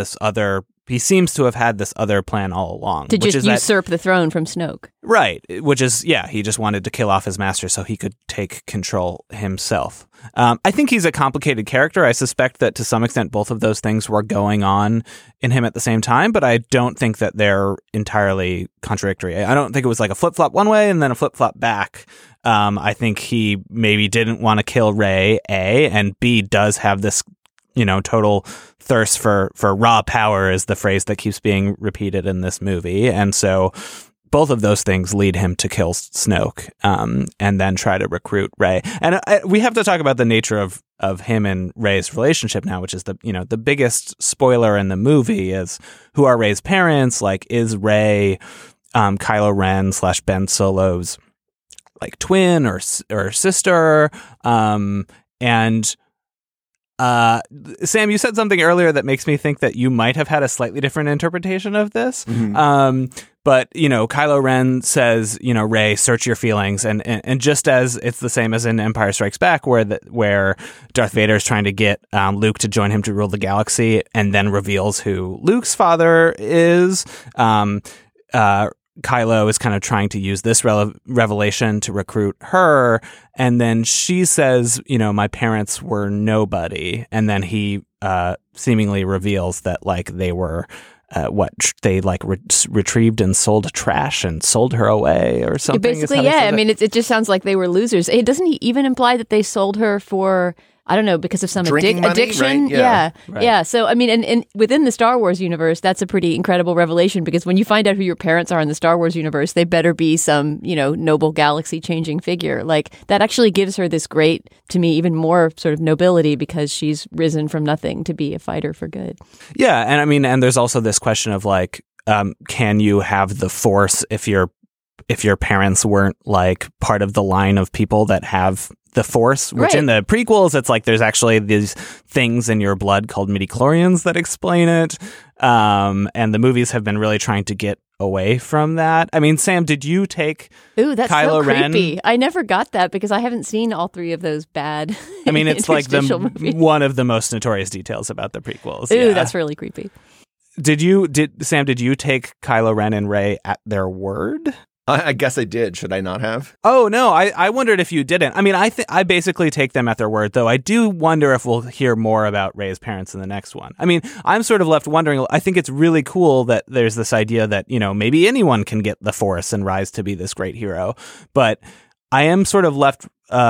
he seems to have had this other plan all along. To just usurp the throne from Snoke. Right. Which is, he just wanted to kill off his master so he could take control himself. I think he's a complicated character. I suspect that to some extent both of those things were going on in him at the same time, but I don't think that they're entirely contradictory. I don't think it was like a flip-flop one way and then a flip-flop back. I think he maybe didn't want to kill Rey, A, and B, does have this total thirst for raw power is the phrase that keeps being repeated in this movie. And so both of those things lead him to kill Snoke, and then try to recruit Rey. And we have to talk about the nature of him and Rey's relationship now, which is the biggest spoiler in the movie is who are Rey's parents? Like, is Rey Kylo Ren / Ben Solo's like twin or sister? And Sam, you said something earlier that makes me think that you might have had a slightly different interpretation of this. Mm-hmm. But, Kylo Ren says, Rey, search your feelings. And just as it's the same as in Empire Strikes Back, where Darth Vader is trying to get Luke to join him to rule the galaxy and then reveals who Luke's father is, Kylo is kind of trying to use this revelation to recruit her. And then she says, my parents were nobody. And then he seemingly reveals that like they were they like retrieved and sold trash and sold her away or something. Basically, yeah. I mean, it just sounds like they were losers. Doesn't he even imply that they sold her for, I don't know, because of some addiction? Right? Yeah. Right. Yeah. So, I mean, and within the Star Wars universe, that's a pretty incredible revelation, because when you find out who your parents are in the Star Wars universe, they better be some, noble galaxy-changing figure. Like, that actually gives her this great, to me, even more sort of nobility, because she's risen from nothing to be a fighter for good. Yeah. And I mean, and there's also this question of like, can you have the Force if your parents weren't like part of the line of people that have the Force, which in the prequels, it's like there's actually these things in your blood called midichlorians that explain it. And the movies have been really trying to get away from that. I mean, Sam, did you take that's Kylo so Ren? Creepy. I never got that because I haven't seen all three of those bad I mean, it's like movies. one of the most notorious details about the prequels. Ooh, yeah. that's really creepy. Did you take Kylo Ren and Rey at their word? I guess I did. Should I not have? Oh, no. I wondered if you didn't. I mean, I basically take them at their word, though. I do wonder if we'll hear more about Rey's parents in the next one. I mean, I'm sort of left wondering. I think it's really cool that there's this idea that, maybe anyone can get the Force and rise to be this great hero. But I am sort of left,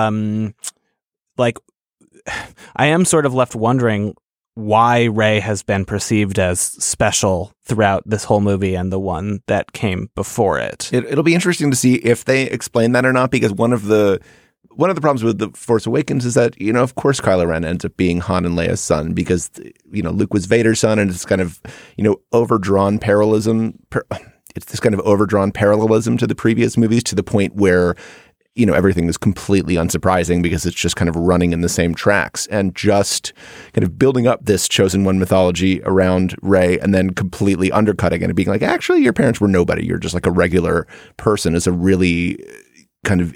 wondering why Rey has been perceived as special throughout this whole movie and the one that came before it. It'll be interesting to see if they explain that or not, because one of the problems with The Force Awakens is that, of course, Kylo Ren ends up being Han and Leia's son because, Luke was Vader's son, and it's kind of, overdrawn parallelism. It's this kind of overdrawn parallelism to the previous movies, to the point where everything is completely unsurprising because it's just kind of running in the same tracks, and just kind of building up this chosen one mythology around Rey and then completely undercutting it and being like, actually, your parents were nobody. You're just like a regular person, is a really kind of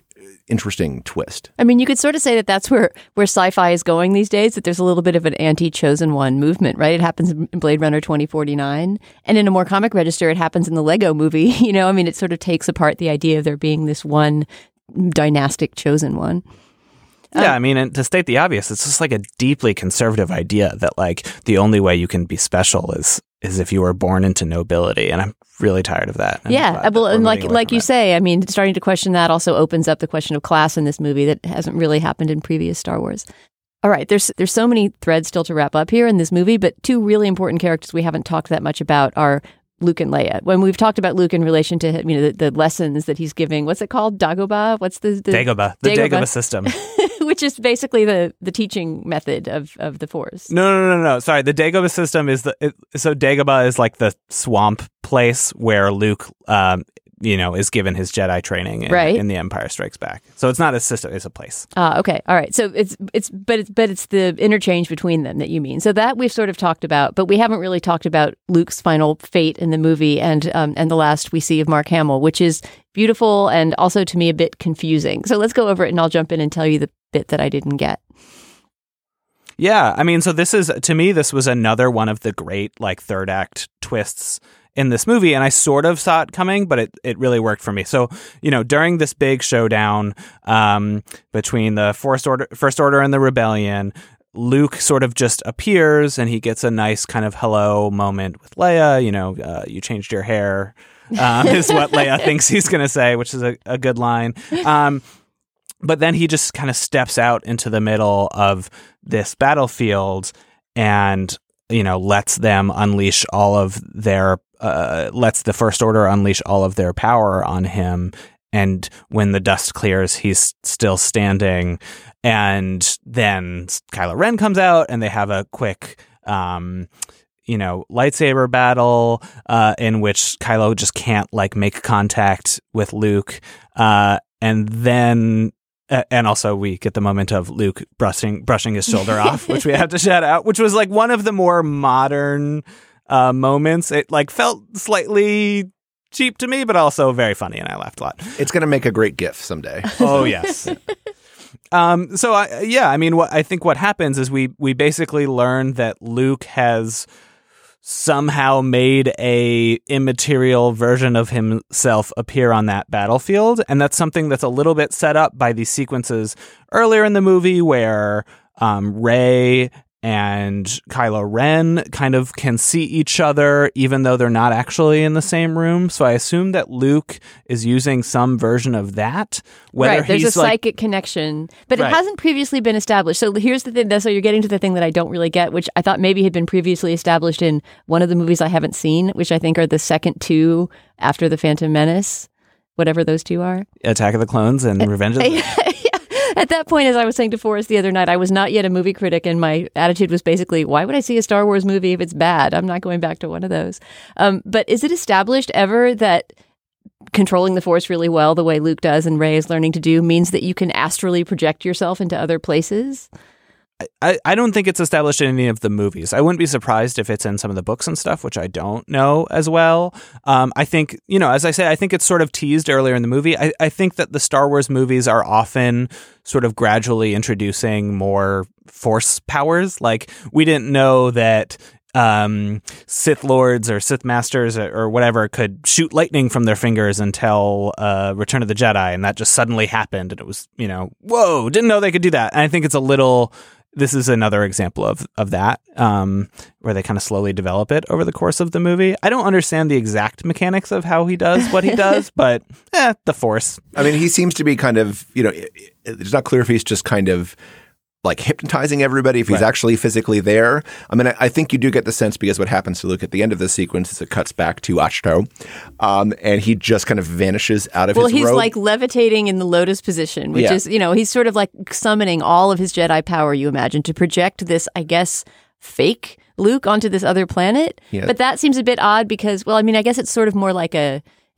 interesting twist. I mean, you could sort of say that that's where sci-fi is going these days, that there's a little bit of an anti-Chosen One movement, right? It happens in Blade Runner 2049. And in a more comic register, it happens in the Lego movie. You know, I mean, it sort of takes apart the idea of there being this one dynastic Chosen One. Yeah, I mean, and to state the obvious, it's just like a deeply conservative idea that like the only way you can be special is if you were born into nobility, and I'm really tired of that. Yeah, well, and like you say, I mean, starting to question that also opens up the question of class in this movie that hasn't really happened in previous Star Wars. All right, there's so many threads still to wrap up here in this movie, but two really important characters we haven't talked that much about are Luke and Leia. When we've talked about Luke in relation to, you know, the lessons that he's giving, what's it called? Dagobah? What's the Dagobah. The Dagobah system. Which is basically the teaching method of the Force. No. Sorry, the Dagobah system is so Dagobah is like the swamp place where Luke, is given his Jedi training in The Empire Strikes Back. So it's not a system; it's a place. Okay, all right. So it's the interchange between them that you mean. So that we've sort of talked about, but we haven't really talked about Luke's final fate in the movie and the last we see of Mark Hamill, which is beautiful and also to me a bit confusing. So let's go over it, and I'll jump in and tell you the bit that I didn't get. Yeah, I mean, so this was another one of the great like third act twists in this movie, and I sort of saw it coming, but it really worked for me. So, you know, during this big showdown between the First Order and the Rebellion, Luke sort of just appears, and he gets a nice kind of hello moment with Leia. You know, you changed your hair, is what Leia thinks he's going to say, which is a good line. But then he just kind of steps out into the middle of this battlefield and, you know, lets them unleash all of their, lets the First Order unleash all of their power on him. And when the dust clears, he's still standing. And then Kylo Ren comes out and they have a quick, lightsaber battle in which Kylo just can't like make contact with Luke. And then... and also we get the moment of Luke brushing his shoulder off, which we have to shout out, which was like one of the more modern moments. It like felt slightly cheap to me, but also very funny, and I laughed a lot. It's going to make a great GIF someday. Oh, yes. I think what happens is we basically learn that Luke has somehow made a immaterial version of himself appear on that battlefield. And that's something that's a little bit set up by these sequences earlier in the movie where Rey and Kylo Ren kind of can see each other even though they're not actually in the same room. So I assume that Luke is using some version of that. Right, there's a psychic connection, but it hasn't previously been established. So here's the thing, so you're getting to the thing that I don't really get, which I thought maybe had been previously established in one of the movies I haven't seen, which I think are the second two after The Phantom Menace, whatever those two are. Attack of the Clones and Revenge of the... At that point, as I was saying to Forrest the other night, I was not yet a movie critic, and my attitude was basically, why would I see a Star Wars movie if it's bad? I'm not going back to one of those. But is it established ever that controlling the Force really well, the way Luke does and Rey is learning to do, means that you can astrally project yourself into other places? I don't think it's established in any of the movies. I wouldn't be surprised if it's in some of the books and stuff, which I don't know as well. I think, as I say, I think it's sort of teased earlier in the movie. I think that the Star Wars movies are often sort of gradually introducing more Force powers. Like, we didn't know that Sith Lords or Sith Masters or whatever could shoot lightning from their fingers until Return of the Jedi, and that just suddenly happened, and it was, whoa, didn't know they could do that. And I think it's a little... This is another example of that, where they kind of slowly develop it over the course of the movie. I don't understand the exact mechanics of how he does what he does, but the Force. I mean, he seems to be kind of, it's not clear if he's just kind of like hypnotizing everybody, if he's actually physically there. I mean, I think you do get the sense, because what happens to Luke at the end of this sequence is it cuts back to Ahch-To, and he just kind of vanishes out of his robe. Well, he's like levitating in the lotus position, which is, he's sort of like summoning all of his Jedi power, you imagine, to project this, I guess, fake Luke onto this other planet. Yeah. But that seems a bit odd because, well, I mean, I guess it's sort of more like an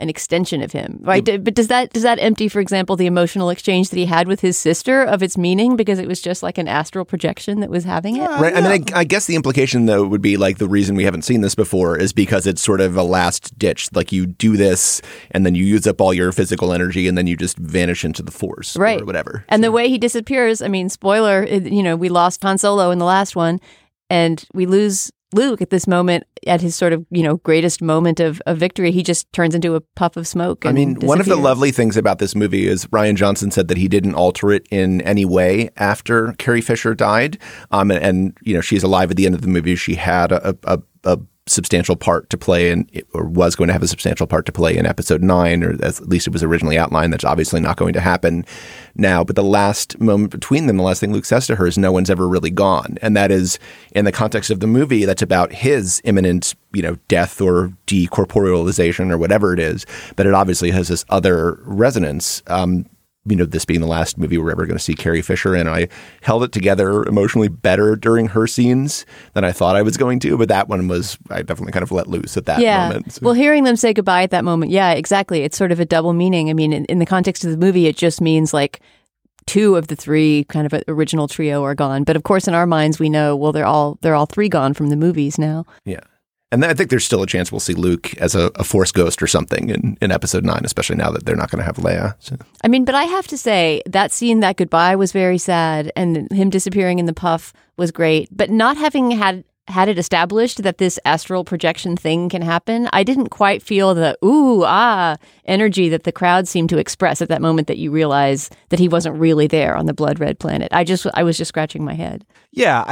an extension of him, right? But does that empty, for example, the emotional exchange that he had with his sister of its meaning because it was just like an astral projection that was having it? Right. I mean, I guess the implication, though, would be like the reason we haven't seen this before is because it's sort of a last ditch. Like you do this and then you use up all your physical energy and then you just vanish into the Force or whatever. And the way he disappears, I mean, spoiler, we lost Han Solo in the last one and we lose Luke at this moment, at his sort of, greatest moment of victory. He just turns into a puff of smoke. And disappears. One of the lovely things about this movie is Rian Johnson said that he didn't alter it in any way after Carrie Fisher died. And she's alive at the end of the movie. She had a substantial part to play or was going to have a substantial part to play in episode 9, or at least it was originally outlined. That's obviously not going to happen now. But the last moment between them, the last thing Luke says to her is, "No one's ever really gone." And that is, in the context of the movie, that's about his imminent, death or decorporealization or whatever it is. But it obviously has this other resonance. This being the last movie we're ever going to see Carrie Fisher in. I held it together emotionally better during her scenes than I thought I was going to, but that one I definitely kind of let loose at that moment. So. Well, hearing them say goodbye at that moment, yeah, exactly. It's sort of a double meaning. I mean, in the context of the movie, it just means like 2 of the 3 kind of original trio are gone. But of course, in our minds, we know, well, they're all 3 gone from the movies now. Yeah. And I think there's still a chance we'll see Luke as a Force ghost or something in episode 9, especially now that they're not going to have Leia. So. I mean, but I have to say that scene, that goodbye was very sad, and him disappearing in the puff was great. But not having had it established that this astral projection thing can happen, I didn't quite feel the energy that the crowd seemed to express at that moment that you realize that he wasn't really there on the blood red planet. I was just scratching my head. Yeah,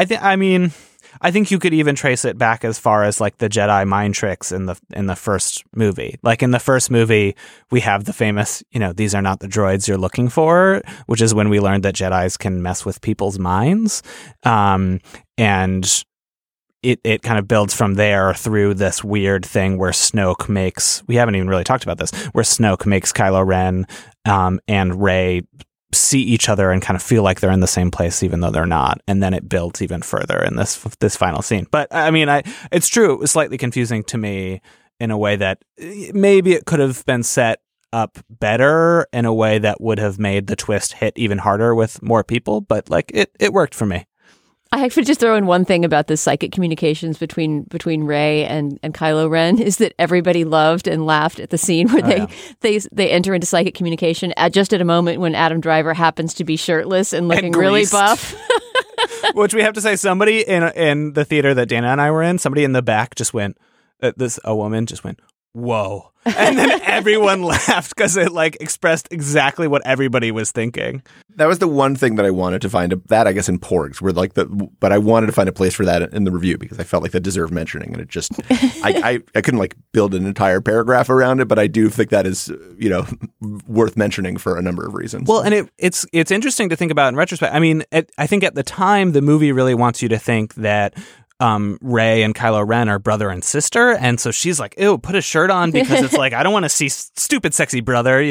I think you could even trace it back as far as like the Jedi mind tricks in the first movie. Like in the first movie, we have the famous, these are not the droids you're looking for, which is when we learned that Jedis can mess with people's minds. And it kind of builds from there through this weird thing where Snoke makes, we haven't even really talked about this, where Snoke makes Kylo Ren and Rey see each other and kind of feel like they're in the same place even though they're not, and then it builds even further in this final scene. But I mean, it's true, it was slightly confusing to me in a way that maybe it could have been set up better in a way that would have made the twist hit even harder with more people, but like it worked for me. I could just throw in one thing about the psychic communications between Rey and Kylo Ren is that everybody loved and laughed at the scene where they enter into psychic communication at a moment when Adam Driver happens to be shirtless and looking really buff. Which we have to say, somebody in the theater that Dana and I were in, somebody in the back just went, a woman just went, "Whoa." And then everyone laughed because it like expressed exactly what everybody was thinking. That was the one thing that I wanted to find, that I guess in Porgs, where but I wanted to find a place for that in the review because I felt like that deserved mentioning, and it just I couldn't like build an entire paragraph around it, but I do think that is worth mentioning for a number of reasons. Well, and it's interesting to think about in retrospect. I mean, I think at the time the movie really wants you to think that Rey and Kylo Ren are brother and sister, and so she's like, "Ew, put a shirt on," because it's like, I don't want to see stupid sexy brother,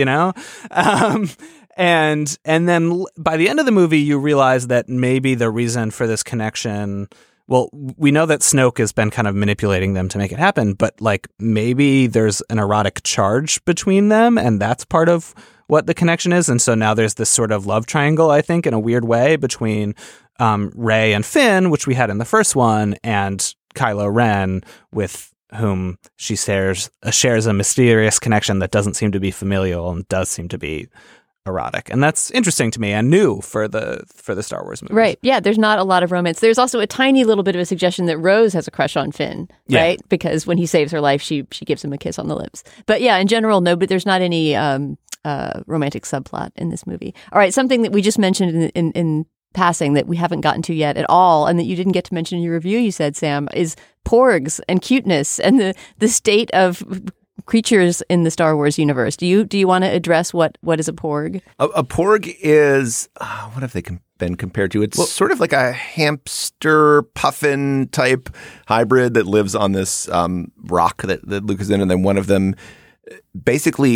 and then by the end of the movie you realize that maybe the reason for this connection, well, we know that Snoke has been kind of manipulating them to make it happen, but like maybe there's an erotic charge between them, and that's part of what the connection is. And so now there's this sort of love triangle, I think, in a weird way between Rey and Finn, which we had in the first one, and Kylo Ren, with whom she shares a mysterious connection that doesn't seem to be familial and does seem to be erotic. And that's interesting to me and new for the Star Wars movies. Right. Yeah, there's not a lot of romance. There's also a tiny little bit of a suggestion that Rose has a crush on Finn, right? Because when he saves her life, she gives him a kiss on the lips. But yeah, in general, no, but there's not any romantic subplot in this movie. All right, something that we just mentioned in passing that we haven't gotten to yet at all, and that you didn't get to mention in your review, you said, Sam, is porgs and cuteness and the state of creatures in the Star Wars universe. Do you want to address what is a porg? A porg is what have they been compared to? It's sort of like a hamster puffin type hybrid that lives on this rock that Luke is in, and then one of them basically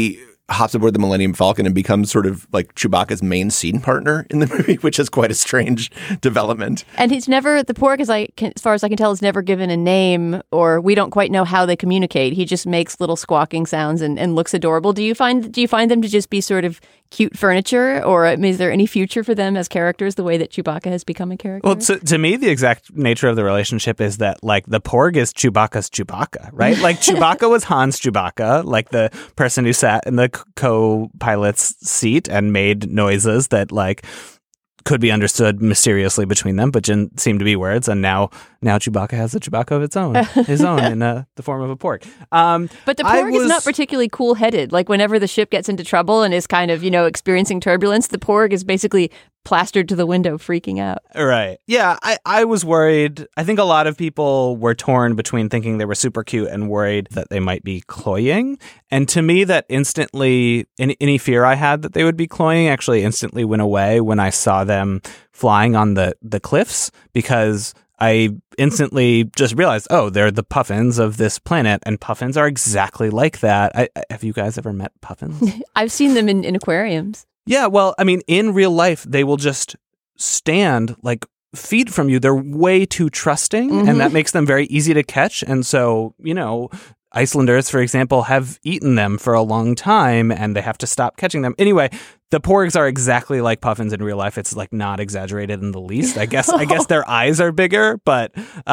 hops aboard the Millennium Falcon and becomes sort of like Chewbacca's main scene partner in the movie, which is quite a strange development. And he's never, the porg, as far as I can tell, is never given a name, or we don't quite know how they communicate. He just makes little squawking sounds and looks adorable. Do you find them to just be sort of cute furniture, or is there any future for them as characters the way that Chewbacca has become a character? Well, to me, the exact nature of the relationship is that, like, the porg is Chewbacca's Chewbacca, right? Like, Chewbacca was Han's Chewbacca, like the person who sat in the co-pilot's seat and made noises that, like, could be understood mysteriously between them, but didn't seem to be words. And now Chewbacca has a Chewbacca of his own in the form of a porg. But the porg is not particularly cool-headed. Like, whenever the ship gets into trouble and is kind of, experiencing turbulence, the porg is basically plastered to the window, freaking out. Right. Yeah, I was worried. I think a lot of people were torn between thinking they were super cute and worried that they might be cloying. And to me, that instantly, any fear I had that they would be cloying actually instantly went away when I saw them flying on the cliffs, because I instantly just realized, oh, they're the puffins of this planet, and puffins are exactly like that. Have you guys ever met puffins? I've seen them in aquariums. Yeah, well, I mean, in real life, they will just stand like feet from you. They're way too trusting, and that makes them very easy to catch. And so, Icelanders, for example, have eaten them for a long time, and they have to stop catching them. Anyway, the porgs are exactly like puffins in real life. It's like not exaggerated in the least. I guess their eyes are bigger, but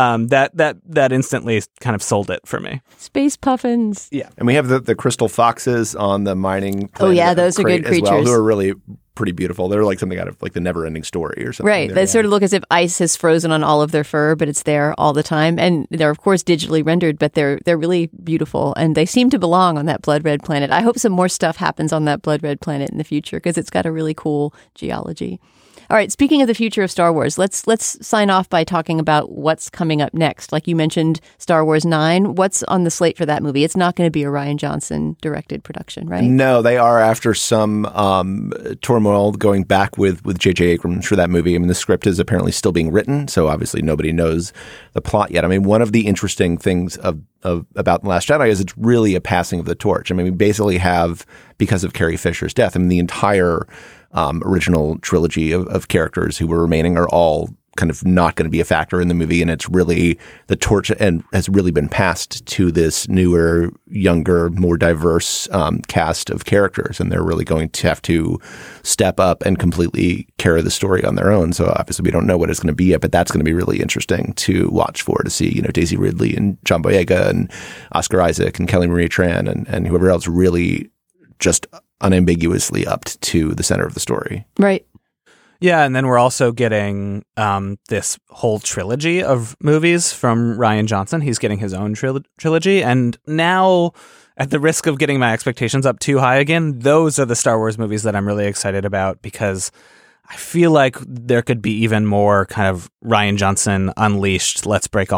that instantly kind of sold it for me. Space puffins. Yeah, and we have the crystal foxes on the mining planet. Oh yeah, those are good creatures. Well, who are really pretty beautiful. They're like something out of like the Never-Ending Story or something. Right. They sort of look as if ice has frozen on all of their fur, but it's there all the time. And they're, of course, digitally rendered, but they're really beautiful. And they seem to belong on that blood red planet. I hope some more stuff happens on that blood red planet in the future, because it's got a really cool geology. All right, speaking of the future of Star Wars, let's sign off by talking about what's coming up next. Like you mentioned, Star Wars 9. What's on the slate for that movie? It's not going to be a Rian Johnson directed production, right? No, they are after some turmoil going back with J.J. Abrams for that movie. I mean, the script is apparently still being written, so obviously nobody knows the plot yet. I mean, one of the interesting things about The Last Jedi is it's really a passing of the torch. I mean, we basically have, because of Carrie Fisher's death, I mean, the entire original trilogy of characters who were remaining are all kind of not going to be a factor in the movie, and it's really the torch and has really been passed to this newer, younger, more diverse cast of characters, and they're really going to have to step up and completely carry the story on their own. So obviously we don't know what it's going to be yet, but that's going to be really interesting to watch for, to see, Daisy Ridley and John Boyega and Oscar Isaac and Kelly Marie Tran and whoever else really just unambiguously upped to the center of the story. Right. Yeah, and then we're also getting this whole trilogy of movies from Rian Johnson. He's getting his own trilogy. And now, at the risk of getting my expectations up too high again, those are the Star Wars movies that I'm really excited about, because I feel like there could be even more kind of Rian Johnson unleashed, let's break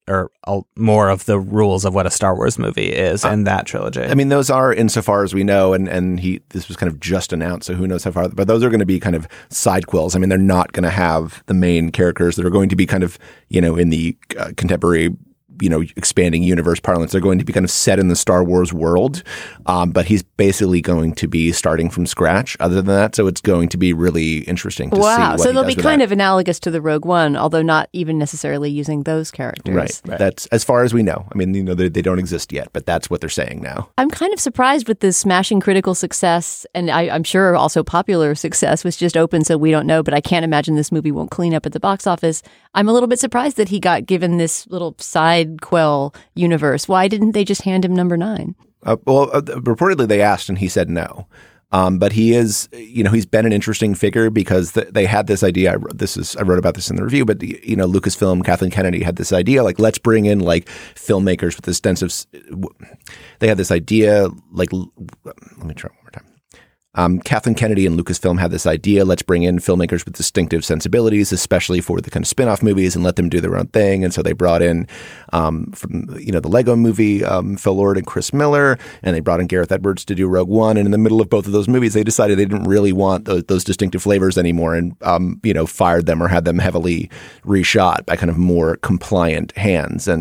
more of the rules of what a Star Wars movie is in that trilogy. I mean, those are, insofar as we know, and this was kind of just announced, so who knows how far, but those are going to be kind of side quills. I mean, they're not going to have the main characters that are going to be kind of, in the contemporary expanding universe parlance. They're going to be kind of set in the Star Wars world, but he's basically going to be starting from scratch other than that. So it's going to be really interesting to see what so he they'll does be with kind that. of analogous to the Rogue One, although not even necessarily using those characters. Right. That's as far as we know. I mean, they don't exist yet, but that's what they're saying now. I'm kind of surprised with the smashing critical success, and I'm sure also popular success, which just opened, so we don't know, but I can't imagine this movie won't clean up at the box office. I'm a little bit surprised that he got given this little side quell universe. Why didn't they just hand him number 9? Reportedly they asked and he said no. But he is, he's been an interesting figure because they had this idea. I wrote about this in the review, but Lucasfilm, Kathleen Kennedy had this idea, like, let's bring in like filmmakers with this sense of, they had this idea, like, let me try one more time. Kathleen Kennedy and Lucasfilm had this idea, let's bring in filmmakers with distinctive sensibilities, especially for the kind of spin-off movies, and let them do their own thing. And so they brought in, from the Lego movie, Phil Lord and Chris Miller, and they brought in Gareth Edwards to do Rogue One. And in the middle of both of those movies, they decided they didn't really want those distinctive flavors anymore, and fired them or had them heavily reshot by kind of more compliant hands. And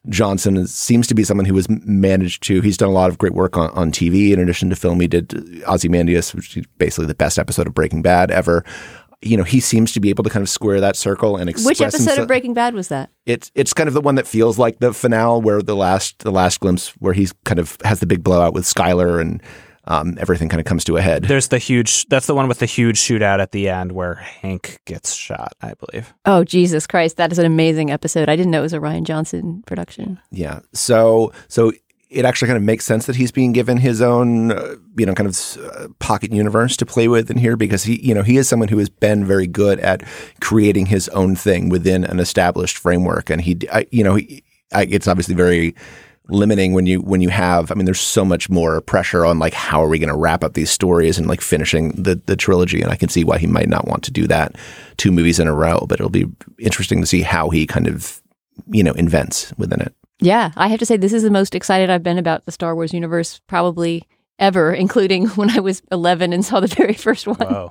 Johnson seems to be someone who has managed to, he's done a lot of great work on TV. In addition to film, he did Ozymandias, which is basically the best episode of Breaking Bad ever. You know, he seems to be able to kind of square that circle and express Which episode himself. of Breaking Bad was that? It's kind of the one that feels like the finale, where the last glimpse where he's kind of has the big blowout with Skyler and everything kind of comes to a head. There's that's the one with the huge shootout at the end where Hank gets shot, I believe. Oh, Jesus Christ. That is an amazing episode. I didn't know it was a Rian Johnson production. Yeah. So it actually kind of makes sense that he's being given his own, kind of pocket universe to play with in here, because he is someone who has been very good at creating his own thing within an established framework. And it's obviously very limiting when you have, there's so much more pressure on like, how are we going to wrap up these stories and like finishing the trilogy. And I can see why he might not want to do that 2 movies in a row, but it'll be interesting to see how he kind of, invents within it. Yeah, I have to say this is the most excited I've been about the Star Wars universe probably ever, including when I was 11 and saw the very first one. Whoa.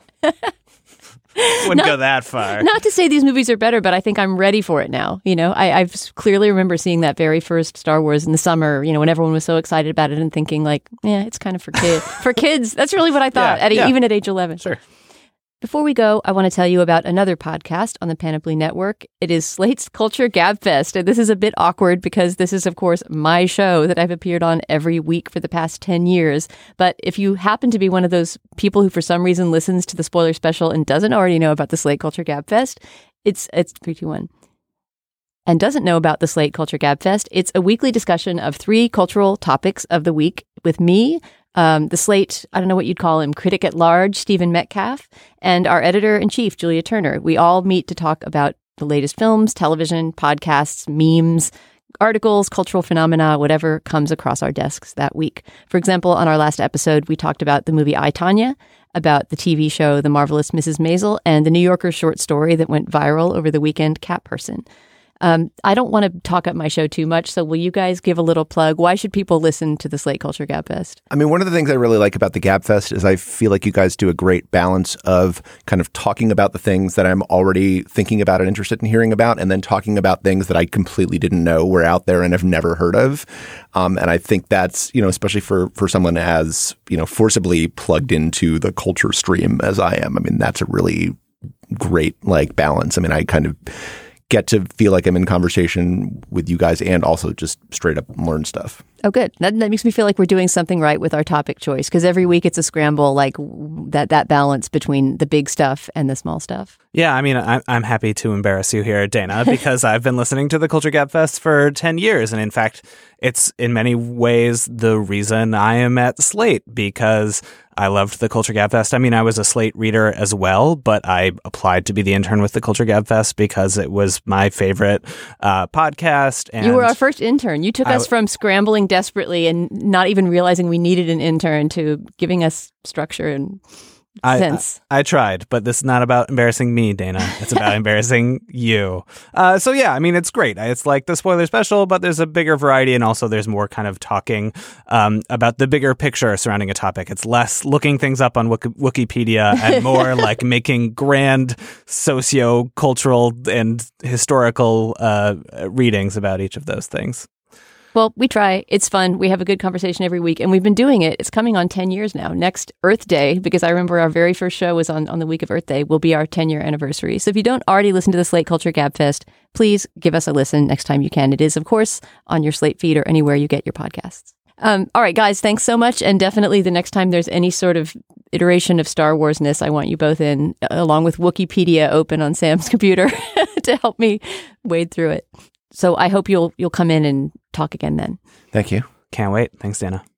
Wouldn't go that far. Not to say these movies are better, but I think I'm ready for it now. I clearly remember seeing that very first Star Wars in the summer, when everyone was so excited about it and thinking like, yeah, it's kind of for kids. For kids, that's really what I thought, even at age 11. Sure. Before we go, I want to tell you about another podcast on the Panoply Network. It is Slate's Culture Gabfest. And this is a bit awkward because this is, of course, my show that I've appeared on every week for the past 10 years. But if you happen to be one of those people who for some reason listens to the spoiler special and doesn't already know about the Slate Culture Gabfest, it's 3, 2, 1. And doesn't know about the Slate Culture Gabfest, it's a weekly discussion of 3 cultural topics of the week with me, the Slate, I don't know what you'd call him, critic at large, Stephen Metcalf, and our editor-in-chief, Julia Turner. We all meet to talk about the latest films, television, podcasts, memes, articles, cultural phenomena, whatever comes across our desks that week. For example, on our last episode, we talked about the movie I, Tonya, about the TV show The Marvelous Mrs. Maisel, and the New Yorker short story that went viral over the weekend, Cat Person. I don't want to talk up my show too much, so will you guys give a little plug? Why should people listen to the Slate Culture Gabfest? One of the things I really like about the Gabfest is I feel like you guys do a great balance of kind of talking about the things that I'm already thinking about and interested in hearing about, and then talking about things that I completely didn't know were out there and have never heard of. And I think that's, especially for someone as, forcibly plugged into the culture stream as I am, that's a really great balance. I kind of get to feel like I'm in conversation with you guys and also just straight up learn stuff. Oh, good. That makes me feel like we're doing something right with our topic choice, because every week it's a scramble, like that balance between the big stuff and the small stuff. Yeah, I'm happy to embarrass you here, Dana, because I've been listening to the Culture Gabfest for 10 years. And in fact, it's in many ways the reason I am at Slate, because I loved the Culture Gabfest. I was a Slate reader as well, but I applied to be the intern with the Culture Gabfest because it was my favorite podcast. And you were our first intern. You took us from scrambling desperately and not even realizing we needed an intern to giving us structure and sense. I tried, but this is not about embarrassing me, Dana. It's about embarrassing you. So yeah, it's great. It's like the spoiler special, but there's a bigger variety, and also there's more kind of talking about the bigger picture surrounding a topic. It's less looking things up on Wikipedia and more like making grand socio-cultural and historical readings about each of those things. Well, we try. It's fun. We have a good conversation every week, and we've been doing it. It's coming on 10 years now. Next Earth Day, because I remember our very first show was on the week of Earth Day, will be our 10-year anniversary. So if you don't already listen to the Slate Culture Gabfest, please give us a listen next time you can. It is, of course, on your Slate feed or anywhere you get your podcasts. All right, guys, thanks so much. And definitely the next time there's any sort of iteration of Star Wars-ness, I want you both in, along with Wikipedia open on Sam's computer to help me wade through it. So I hope you'll come in and talk again then. Thank you. Can't wait. Thanks, Dana.